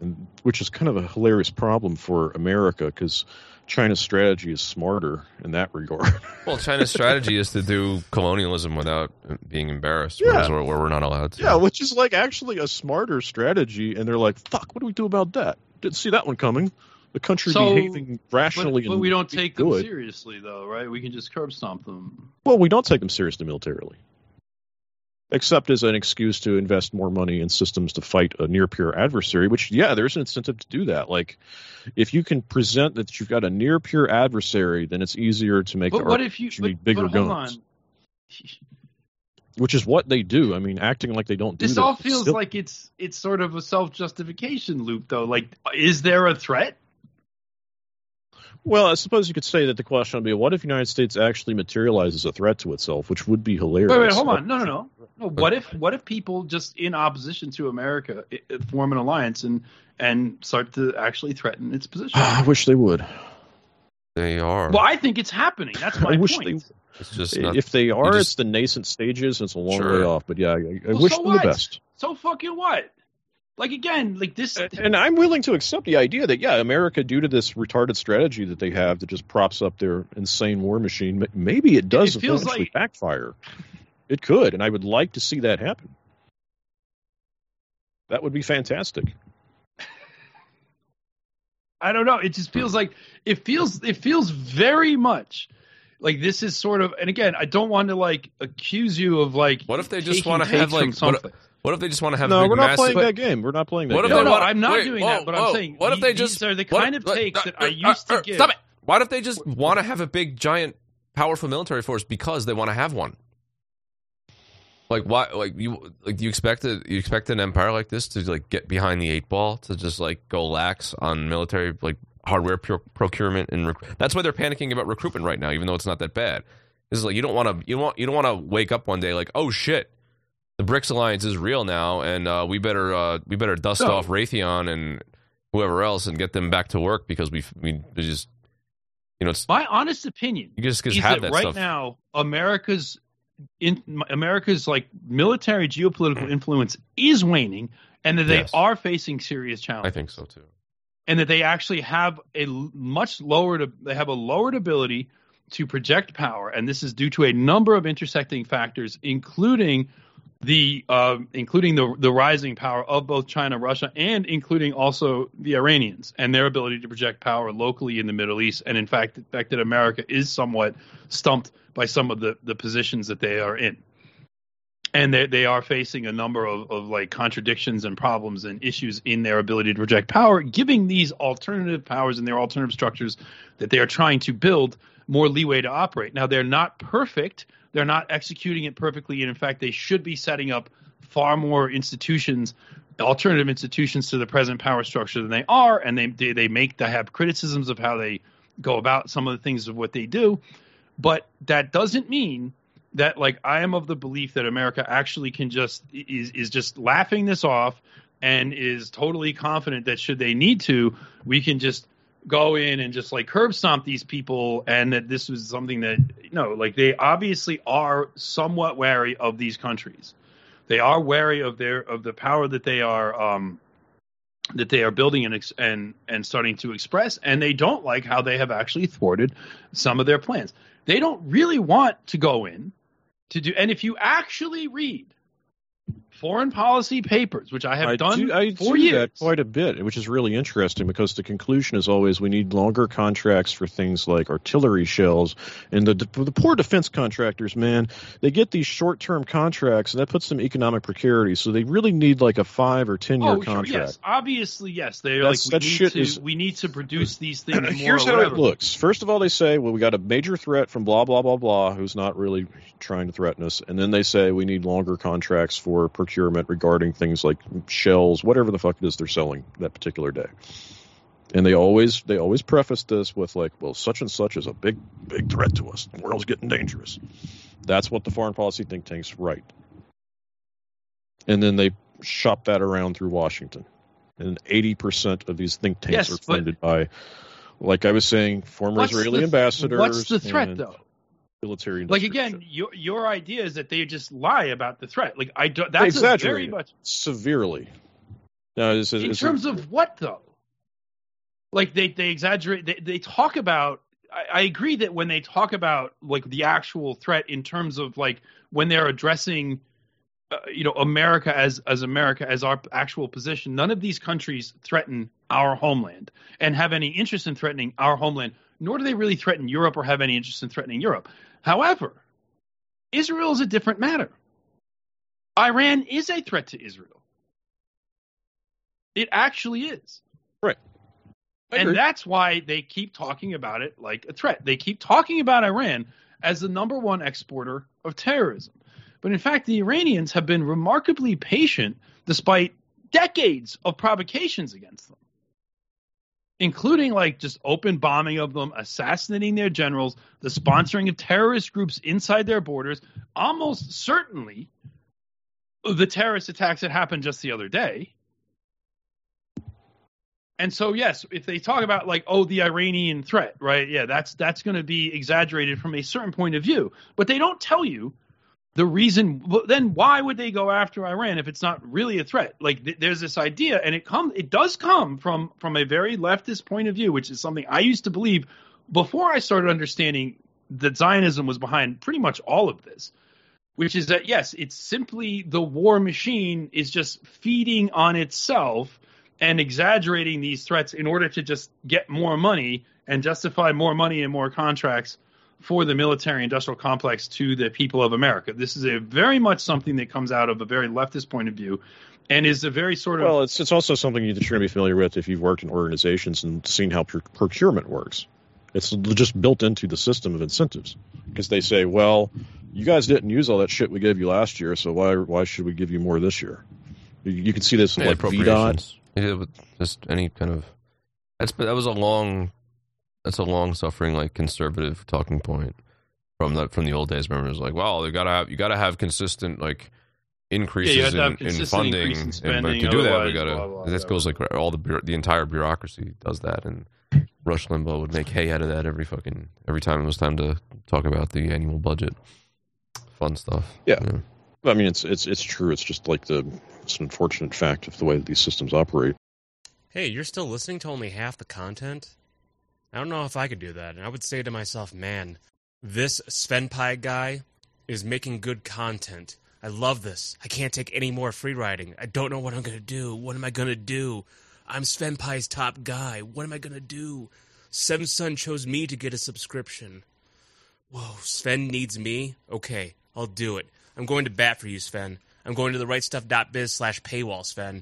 which is kind of a hilarious problem for America because China's strategy is smarter in that regard. Well, China's strategy is to do colonialism without being embarrassed, where we're not allowed to. Yeah, which is like actually a smarter strategy, and they're like, fuck, what do we do about that? Didn't see that one coming. The country behaving rationally. But we don't take them seriously, though, right? We can just curb stomp them. Well, we don't take them seriously militarily. Except as an excuse to invest more money in systems to fight a near-peer adversary, which, there's an incentive to do that. Like, if you can present that you've got a near-peer adversary, then it's easier to make the argument you need bigger guns. Which is what they do. I mean, acting like they don't do that. This all feels like it's sort of a self-justification loop, though. Like, is there a threat? Well, I suppose you could say that the question would be, what if the United States actually materializes a threat to itself, which would be hilarious. Wait, hold on. No. What if people just in opposition to America form an alliance and start to actually threaten its position? I wish they would. They are. Well, I think it's happening. That's my point. It's just not, if they are, it's the nascent stages. It's a long way off. But I wish them the best. So fucking what? Like, again, like this. And I'm willing to accept the idea that, America, due to this retarded strategy that they have that just props up their insane war machine, maybe it does eventually backfire. It could, and I would like to see that happen. That would be fantastic. I don't know. It just feels like it feels very much like this is sort of. And again, I don't want to like accuse you of like. What if they just want to have like something? What if they just want to have? No, we're not playing that game. We're not playing that game. No, I'm not doing that. But I'm saying, what if they just are the kind of takes that I used to give. Stop it! Why don't they just want to have a big, giant, powerful military force because they want to have one? Like why? Like you expect an empire like this to like get behind the 8 ball to just like go lax on military like hardware procurement and that's why they're panicking about recruitment right now, even though it's not that bad. This is like you don't want to wake up one day like, oh shit, the BRICS alliance is real now, and we better dust off Raytheon and whoever else and get them back to work because we just it's my honest opinion. You just have that right stuff. Now. America's like military geopolitical influence is waning, and that they are facing serious challenges. I think so too, and that they actually have a lowered ability to project power, and this is due to a number of intersecting factors, including the rising power of both China, Russia, and including also the Iranians and their ability to project power locally in the Middle East. And in fact, the fact that America is somewhat stumped by some of the positions that they are in. And they are facing a number of like contradictions and problems and issues in their ability to project power, giving these alternative powers and their alternative structures that they are trying to build more leeway to operate. Now, they're not perfect. They're not executing it perfectly. And in fact, they should be setting up far more institutions, alternative institutions to the present power structure than they are. And they have criticisms of how they go about some of the things of what they do. But that doesn't mean that, like, I am of the belief that America actually can is just laughing this off and is totally confident that should they need to, we can just go in and just like curb stomp these people, and that this was something that like they obviously are somewhat wary of these countries. They are wary of the power that they are building and starting to express, and they don't like how they have actually thwarted some of their plans. They don't really want to go in to do, and if you actually read foreign policy papers, which I have done for years. That quite a bit, which is really interesting because the conclusion is always we need longer contracts for things like artillery shells. And the poor defense contractors, man, they get these short-term contracts, and that puts them in economic precarity. So they really need like a 5 or 10 year contract. Sure, yes, obviously, yes. They're we need to produce these things more. Here's how it looks. First of all, they say, well, we got a major threat from blah blah blah blah, who's not really trying to threaten us, and then they say we need longer contracts for procurement regarding things like shells, whatever the fuck it is they're selling that particular day. And they always preface this with like, well, such and such is a big threat to us. The world's getting dangerous. That's what the foreign policy think tanks write. And then they shop that around through Washington. And 80% of these think tanks are funded by, like I was saying, former Israeli ambassadors. What's the threat, though? Military, like again, your idea is that they just lie about the threat. Like that's very much severely. No, in terms of what though? Like they exaggerate. They talk about. I agree that when they talk about like the actual threat in terms of like when they're addressing, America as America as our actual position, none of these countries threaten our homeland and have any interest in threatening our homeland, nor do they really threaten Europe or have any interest in threatening Europe. However, Israel is a different matter. Iran is a threat to Israel. It actually is. Right. And that's why they keep talking about it like a threat. They keep talking about Iran as the number one exporter of terrorism. But in fact, the Iranians have been remarkably patient despite decades of provocations against them, including like just open bombing of them, assassinating their generals, the sponsoring of terrorist groups inside their borders. Almost certainly the terrorist attacks that happened just the other day. And so, yes, if they talk about like, the Iranian threat, right? Yeah, that's going to be exaggerated from a certain point of view. But they don't tell you the reason. Then why would they go after Iran if it's not really a threat? Like there's this idea, and it does come from a very leftist point of view, which is something I used to believe before I started understanding that Zionism was behind pretty much all of this, which is that, yes, it's simply the war machine is just feeding on itself and exaggerating these threats in order to just get more money and justify more money and more contracts for the military-industrial complex to the people of America. This is a very much something that comes out of a very leftist point of view and is a very sort of... Well, it's also something that you're going to be familiar with if you've worked in organizations and seen how procurement works. It's just built into the system of incentives because they say, well, you guys didn't use all that shit we gave you last year, so why should we give you more this year? You can see this in like VDOT. Yeah, just any kind of that's a long suffering like conservative talking point from the old days. Remember, it was like, well, you gotta have consistent like increases in funding, but to do that, we gotta. This goes like all the entire bureaucracy does that, and Rush Limbaugh would make hay out of that every time it was time to talk about the annual budget, fun stuff. Yeah. I mean, it's true. It's just like it's an unfortunate fact of the way that these systems operate. Hey, you're still listening to only half the content? I don't know if I could do that. And I would say to myself, man, this SvenPy guy is making good content. I love this. I can't take any more free riding. I don't know what I'm going to do. What am I going to do? I'm SvenPy's top guy. What am I going to do? Samsung chose me to get a subscription. Whoa, Sven needs me? Okay, I'll do it. I'm going to bat for you, Sven. I'm going to therightstuff.biz/paywall, Sven.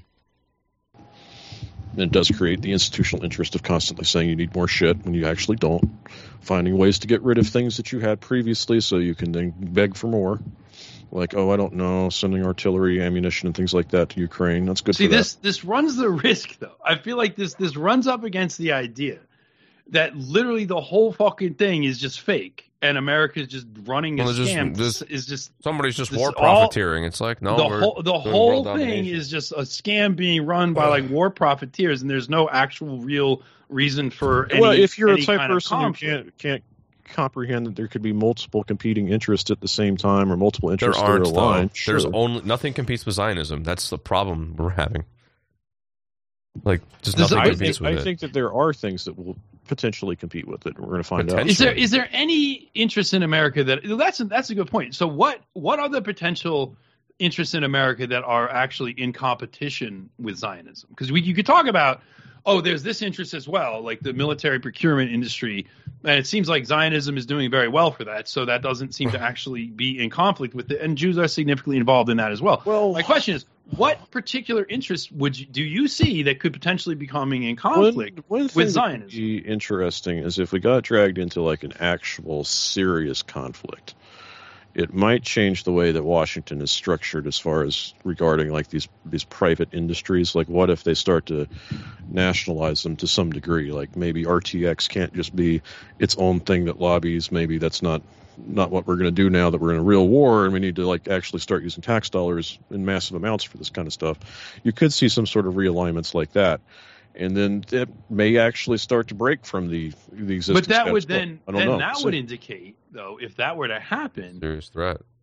And it does create the institutional interest of constantly saying you need more shit when you actually don't. Finding ways to get rid of things that you had previously so you can then beg for more. Like, I don't know, sending artillery, ammunition, and things like that to Ukraine. That's good for that. This runs the risk, though. I feel like this runs up against the idea that literally the whole fucking thing is just fake. And America is just running a scam. Somebody's just war profiteering. It's like the whole thing is just a scam being run by like war profiteers, and there's no actual real reason for any. Well, if you're a type person who can't comprehend that there could be multiple competing interests at the same time or multiple interests that are aligned, sure. Nothing competes with Zionism. That's the problem we're having. Like, just nothing competes with it. I think that there are things that will potentially compete with it. We're going to find out. Is there any interest in America that's a good point. So what are the potential interests in America that are actually in competition with Zionism? Because you could talk about, there's this interest as well, like the military procurement industry, and it seems like Zionism is doing very well for that. So that doesn't seem to actually be in conflict with it, and Jews are significantly involved in that as well. Well, my question is, what particular interest do you see that could potentially be coming in conflict with Zionism? Would be interesting is if we got dragged into like an actual serious conflict. It might change the way that Washington is structured as far as regarding like these private industries. Like, what if they start to nationalize them to some degree? Like, maybe RTX can't just be its own thing that lobbies. Maybe that's not what we're going to do now that we're in a real war and we need to like actually start using tax dollars in massive amounts for this kind of stuff. You could see some sort of realignments like that. And then it may actually start to break from the existing. But that would that would indicate, though, if that were to happen, serious threat.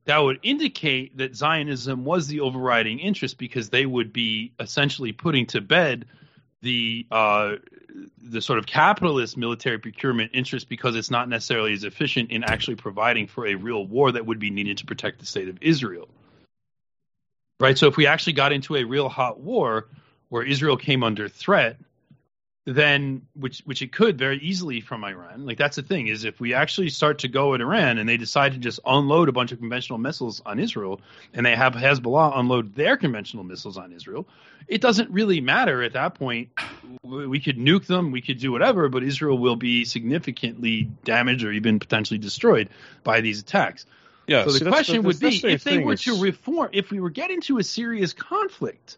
that would indicate that Zionism was the overriding interest, because they would be essentially putting to bed the sort of capitalist military procurement interest, because it's not necessarily as efficient in actually providing for a real war that would be needed to protect the state of Israel. Right? So if we actually got into a real hot war where Israel came under threat, then which it could very easily from Iran. Like, that's the thing, is if we actually start to go at Iran and they decide to just unload a bunch of conventional missiles on Israel, and they have Hezbollah unload their conventional missiles on Israel, it doesn't really matter at that point. We could nuke them, we could do whatever, but Israel will be significantly damaged or even potentially destroyed by these attacks. Yeah. So the question would be, if they were to reform, if we were getting into a serious conflict,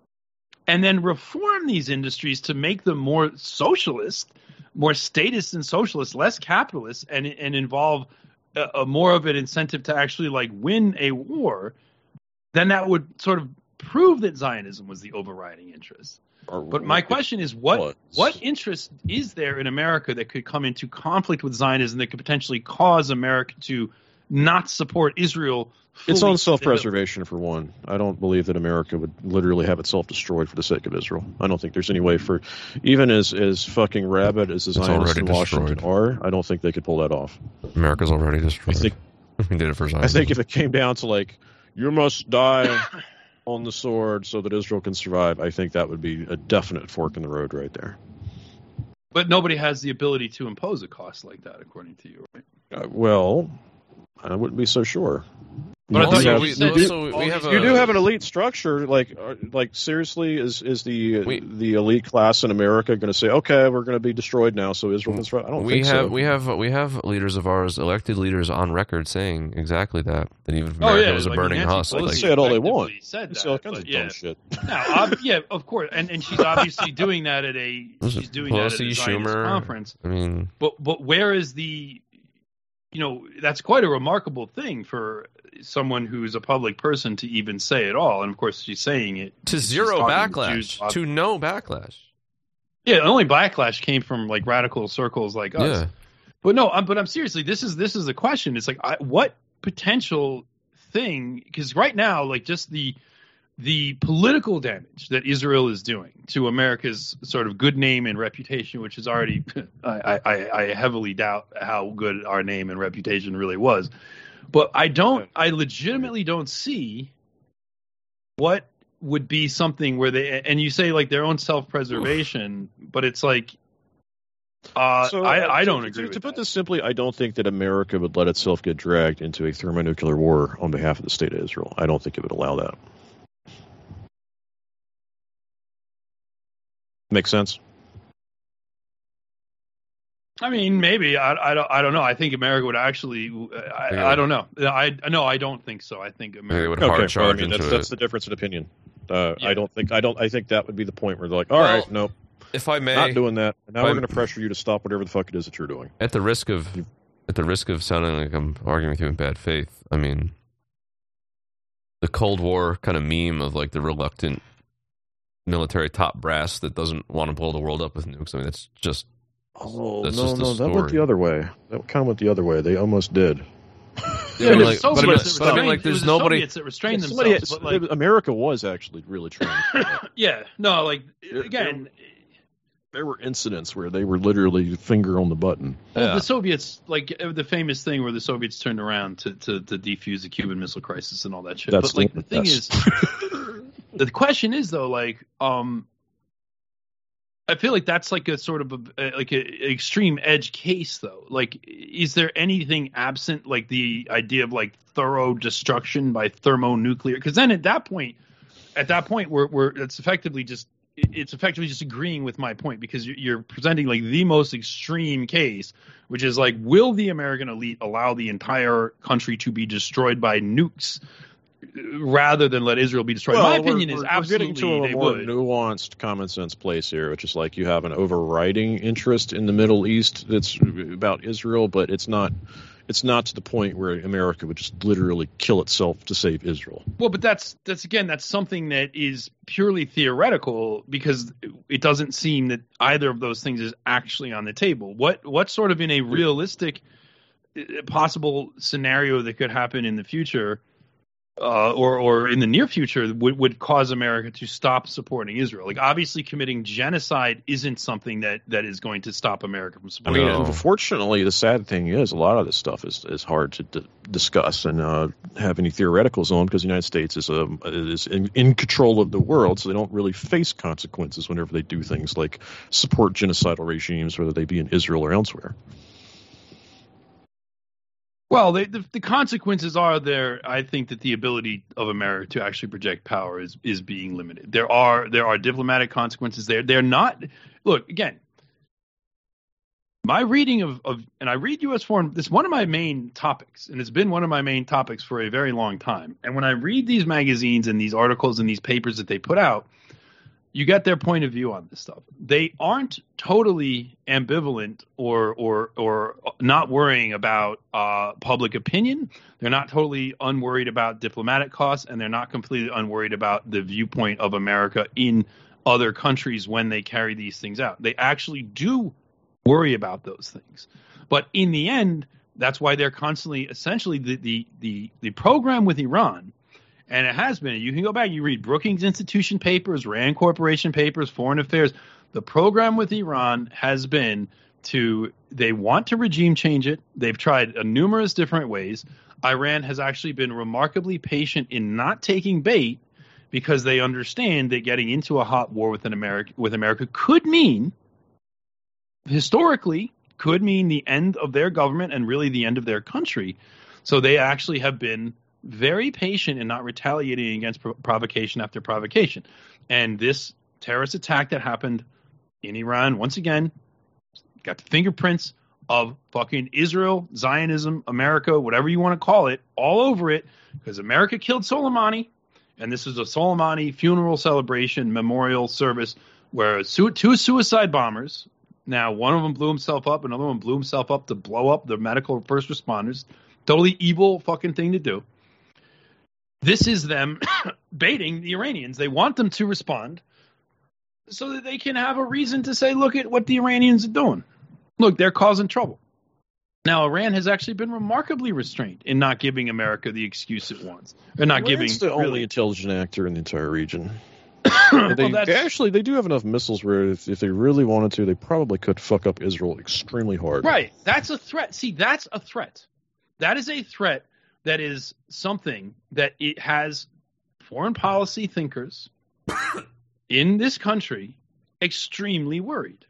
and then reform these industries to make them more socialist, more statist and socialist, less capitalist, and involve a more of an incentive to actually like win a war, then that would sort of prove that Zionism was the overriding interest. But my question is, what interest is there in America that could come into conflict with Zionism that could potentially cause America to not support Israel? It's on self-preservation, for one. I don't believe that America would literally have itself destroyed for the sake of Israel. I don't think there's any way for, even as fucking rabid as the Zionists in Washington are, I don't think they could pull that off. America's already destroyed. We did it for Zionism. I think if it came down to like, you must die on the sword so that Israel can survive, I think that would be a definite fork in the road right there. But nobody has the ability to impose a cost like that, according to you, right? Well, I wouldn't be so sure. But I thought you do have an elite structure. Like seriously, is the elite class in America going to say, okay, we're going to be destroyed now, so Israel can survive? I don't think so. We have leaders of ours, elected leaders on record, saying exactly that even if America was a burning husk. They say it all they want. Said say all kinds of dumb shit. Now, yeah, of course, and she's obviously doing that at a Pelosi, Schumer conference. I mean, but where is the? That's quite a remarkable thing for someone who's a public person to even say at all. And of course, she's saying it to zero backlash, to no backlash. Yeah, the only backlash came from like radical circles like us. Yeah. But no, I'm seriously. This is the question. It's like, what potential thing? Because right now, like, just the political damage that Israel is doing to America's sort of good name and reputation, which is already, I heavily doubt how good our name and reputation really was. But I legitimately don't see what would be something where and you say like their own self-preservation, but it's like, I don't agree with that. To put this simply, I don't think that America would let itself get dragged into a thermonuclear war on behalf of the state of Israel. I don't think it would allow that. Make sense? I mean, maybe. I don't know. I think America would actually. I don't know. I don't think so. I think America would hard charge into that's the difference in opinion. I think that would be the point where they're like, all right, nope. If I may, not doing that. Now we're going to pressure you to stop whatever the fuck it is that you're doing. At the risk of sounding like I'm arguing with you in bad faith, I mean, the Cold War kind of meme of like the reluctant military top brass that doesn't want to blow the world up with nukes. I mean, that's just that went the other way. That kind of went the other way. They almost did. Yeah, there's nobody that restrained themselves. America was actually really trying. Yeah, no, like again, there were incidents where they were literally finger on the button. Well, the Soviets, like the famous thing where the Soviets turned around to defuse the Cuban Missile Crisis and all that shit. But like the thing is, the question is though, like, I feel like that's like a sort of an extreme edge case though. Like, is there anything absent like the idea of like thorough destruction by thermonuclear? Because then at that point, it's effectively just agreeing with my point, because you're presenting like the most extreme case, which is like, will the American elite allow the entire country to be destroyed by nukes rather than let Israel be destroyed? My opinion is absolutely we're getting to a more nuanced, common sense place here, which is like you have an overriding interest in the Middle East that's about Israel, but it's not to the point where America would just literally kill itself to save Israel. Well, but that's something that is purely theoretical, because it doesn't seem that either of those things is actually on the table. What sort of in a realistic possible scenario that could happen in the future, or in the near future, would cause America to stop supporting Israel. Like, obviously, committing genocide isn't something that is going to stop America from supporting Israel. Unfortunately, the sad thing is a lot of this stuff is hard to discuss and have any theoreticals on, because the United States is in control of the world, so they don't really face consequences whenever they do things like support genocidal regimes, whether they be in Israel or elsewhere. Well, the consequences are there. I think that the ability of America to actually project power is being limited. There are diplomatic consequences there. They're not. Look, again, my reading of and I read U.S. foreign. This is one of my main topics, and it's been one of my main topics for a very long time. And when I read these magazines and these articles and these papers that they put out, you get their point of view on this stuff. They aren't totally ambivalent or not worrying about public opinion. They're not totally unworried about diplomatic costs, and they're not completely unworried about the viewpoint of America in other countries when they carry these things out. They actually do worry about those things. But in the end, that's why they're constantly, essentially, the program with Iran. And it has been. You can go back. You read Brookings Institution papers, Rand Corporation papers, Foreign Affairs. The program with Iran has been they want to regime change it. They've tried numerous different ways. Iran has actually been remarkably patient in not taking bait, because they understand that getting into a hot war with America could mean, historically, the end of their government and really the end of their country. So they actually have been very patient in not retaliating against provocation after provocation. And this terrorist attack that happened in Iran, once again, got the fingerprints of fucking Israel, Zionism, America, whatever you want to call it, all over it, because America killed Soleimani. And this is a Soleimani funeral celebration memorial service where two suicide bombers, now one of them blew himself up, another one blew himself up to blow up the medical first responders. Totally evil fucking thing to do. This is them baiting the Iranians. They want them to respond so that they can have a reason to say, look at what the Iranians are doing. Look, they're causing trouble. Now, Iran has actually been remarkably restrained in not giving America the excuse it wants. They're not giving. It's the only intelligent actor in the entire region. They do have enough missiles where if they really wanted to, they probably could fuck up Israel extremely hard. Right. That's a threat. See, that's a threat. That is a threat. That is something that it has foreign policy thinkers in this country extremely worried.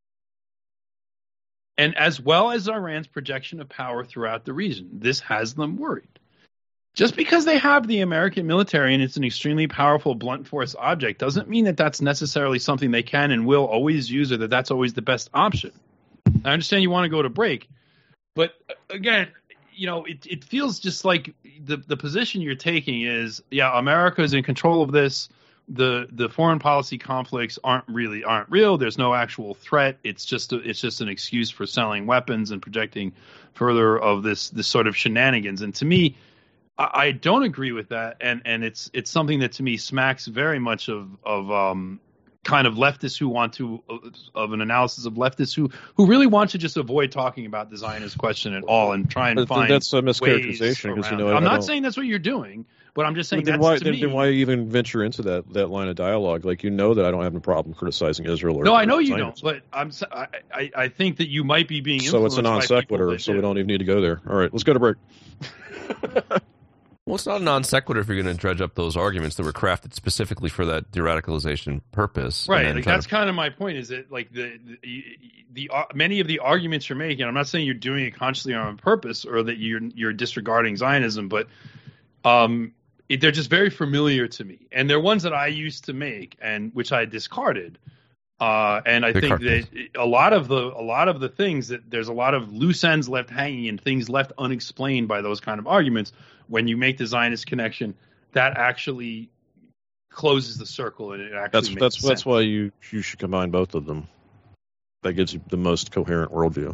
And as well as Iran's projection of power throughout the region, this has them worried. Just because they have the American military and it's an extremely powerful blunt force object doesn't mean that that's necessarily something they can and will always use, or that that's always the best option. I understand you want to go to break, but again, it feels just like the position you're taking is, America is in control of this. The foreign policy conflicts aren't real. There's no actual threat. It's just an excuse for selling weapons and projecting further of this sort of shenanigans. And to me, I don't agree with that. And it's something that to me smacks very much of kind of leftists who want to, of an analysis of leftists who really want to just avoid talking about the Zionist question at all and try and find that's a mischaracterization, because I'm not saying that's what you're doing, but I'm just saying then why even venture into that line of dialogue? Like, that I don't have a problem criticizing Israel. No, I know you don't, but I think that you might be being influenced. So it's a non sequitur, so we don't even need to go there. All right, let's go to break. Well, it's not a non sequitur if you're going to dredge up those arguments that were crafted specifically for that de-radicalization purpose. Right. Like, that's kind of my point. Is that like the many of the arguments you're making? I'm not saying you're doing it consciously or on purpose, or that you're disregarding Zionism, but they're just very familiar to me, and they're ones that I used to make and which I discarded. And I think that a lot of the things that there's a lot of loose ends left hanging and things left unexplained by those kind of arguments. When you make the Zionist connection, that actually closes the circle, and it actually makes sense. That's why you should combine both of them. That gives you the most coherent worldview.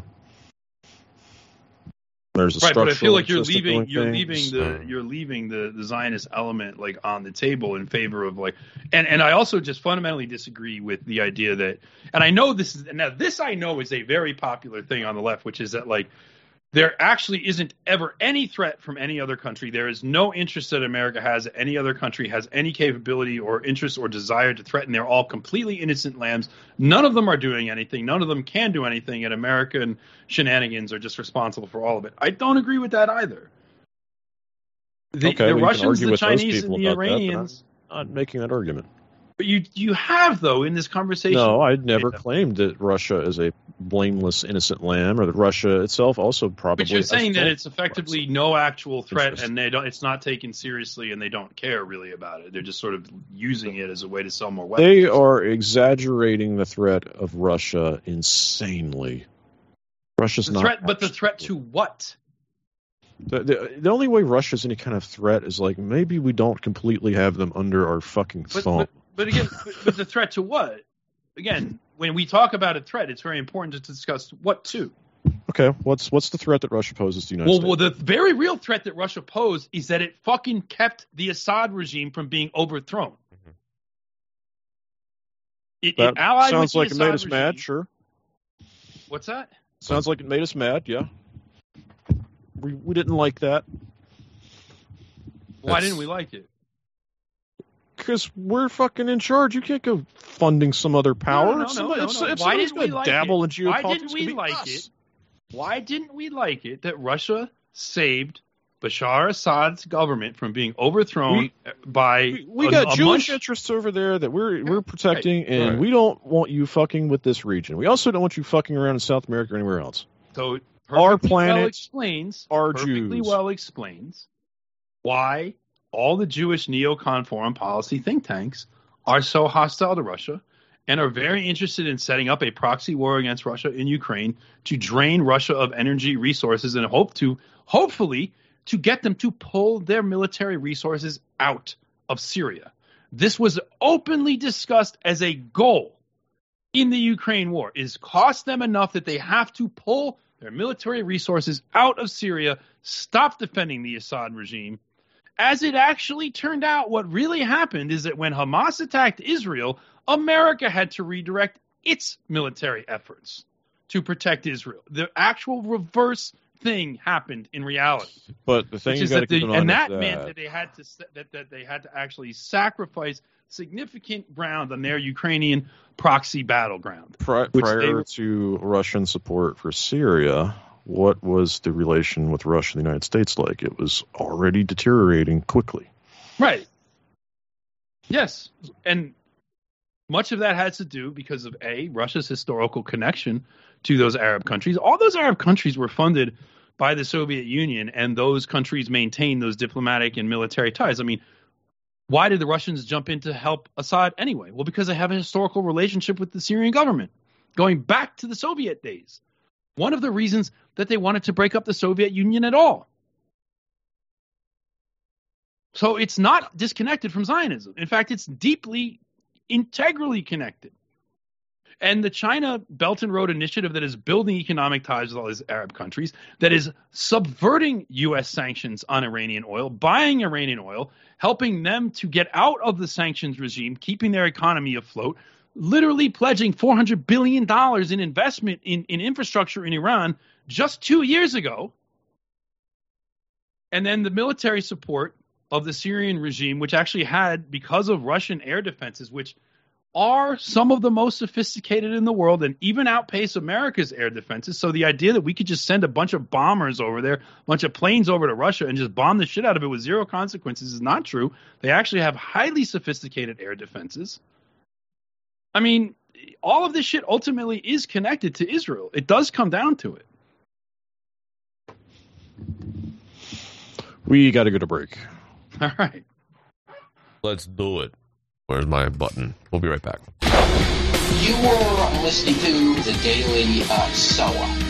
There's a right, but I feel like you're leaving the Zionist element like on the table in favor of like, and I also just fundamentally disagree with the idea that, and I know this is a very popular thing on the left, which is that like there actually isn't ever any threat from any other country. There is no interest that America has, any other country has any capability or interest or desire to threaten. They're all completely innocent lambs. None of them are doing anything. None of them can do anything, and American shenanigans are just responsible for all of it. I don't agree with that either. The Russians, the Chinese, and the Iranians. I'm not making that argument. But you have, though, in this conversation. No, I'd never claimed that Russia is a blameless, innocent lamb, or that Russia itself also probably. But you're saying that it's effectively no actual threat, and it's not taken seriously, and they don't care really about it. They're just sort of using it as a way to sell more weapons. They are exaggerating the threat of Russia insanely. Russia's not. But the threat to what? The only way Russia's any kind of threat is like maybe we don't completely have them under our fucking thumb. But again, but the threat to what? Again, when we talk about a threat, it's very important to discuss what to. Okay, what's the threat that Russia poses to the United States? Well, the very real threat that Russia posed is that it fucking kept the Assad regime from being overthrown. It allied sounds with like it made us mad, sure. What's that? Sounds like it made us mad, yeah. We didn't like that. Why didn't we like it? Because we're fucking in charge. You can't go funding some other power. No. Why didn't we like dabble it? in geopolitics, Why didn't we like it? Why didn't we like it that Russia saved Bashar Assad's government from being overthrown by? We got Jewish interests over there that we're protecting, and we don't want you fucking with this region. We also don't want you fucking around in South America or anywhere else. So our planet perfectly well explains why all the Jewish neocon foreign policy think tanks are so hostile to Russia and are very interested in setting up a proxy war against Russia in Ukraine to drain Russia of energy resources and hopefully to get them to pull their military resources out of Syria. This was openly discussed as a goal in the Ukraine war. It has cost them enough that they have to pull their military resources out of Syria, stop defending the Assad regime. As it actually turned out, what really happened is that when Hamas attacked Israel, America had to redirect its military efforts to protect Israel. The actual reverse thing happened in reality. But the thing meant that they had to actually sacrifice significant ground on their Ukrainian proxy battleground. Prior to Russian support for Syria, what was the relation with Russia and the United States like? It was already deteriorating quickly. Right. Yes. And much of that has to do because of Russia's historical connection to those Arab countries. All those Arab countries were funded by the Soviet Union, and those countries maintained those diplomatic and military ties. I mean, why did the Russians jump in to help Assad anyway? Well, because they have a historical relationship with the Syrian government going back to the Soviet days. One of the reasons that they wanted to break up the Soviet Union at all. So it's not disconnected from Zionism. In fact, it's deeply, integrally connected. And the China Belt and Road Initiative that is building economic ties with all these Arab countries, that is subverting U.S. sanctions on Iranian oil, buying Iranian oil, helping them to get out of the sanctions regime, keeping their economy afloat, literally pledging $400 billion in investment in infrastructure in Iran just 2 years ago. And then the military support of the Syrian regime, which actually had, because of Russian air defenses, which are some of the most sophisticated in the world and even outpace America's air defenses. So the idea that we could just send a bunch of bombers over there, a bunch of planes over to Russia and just bomb the shit out of it with zero consequences is not true. They actually have highly sophisticated air defenses. I mean, all of this shit ultimately is connected to Israel. It does come down to it. We got to go to break. All right. Let's do it. Where's my button? We'll be right back. You were listening to the Daily SOA.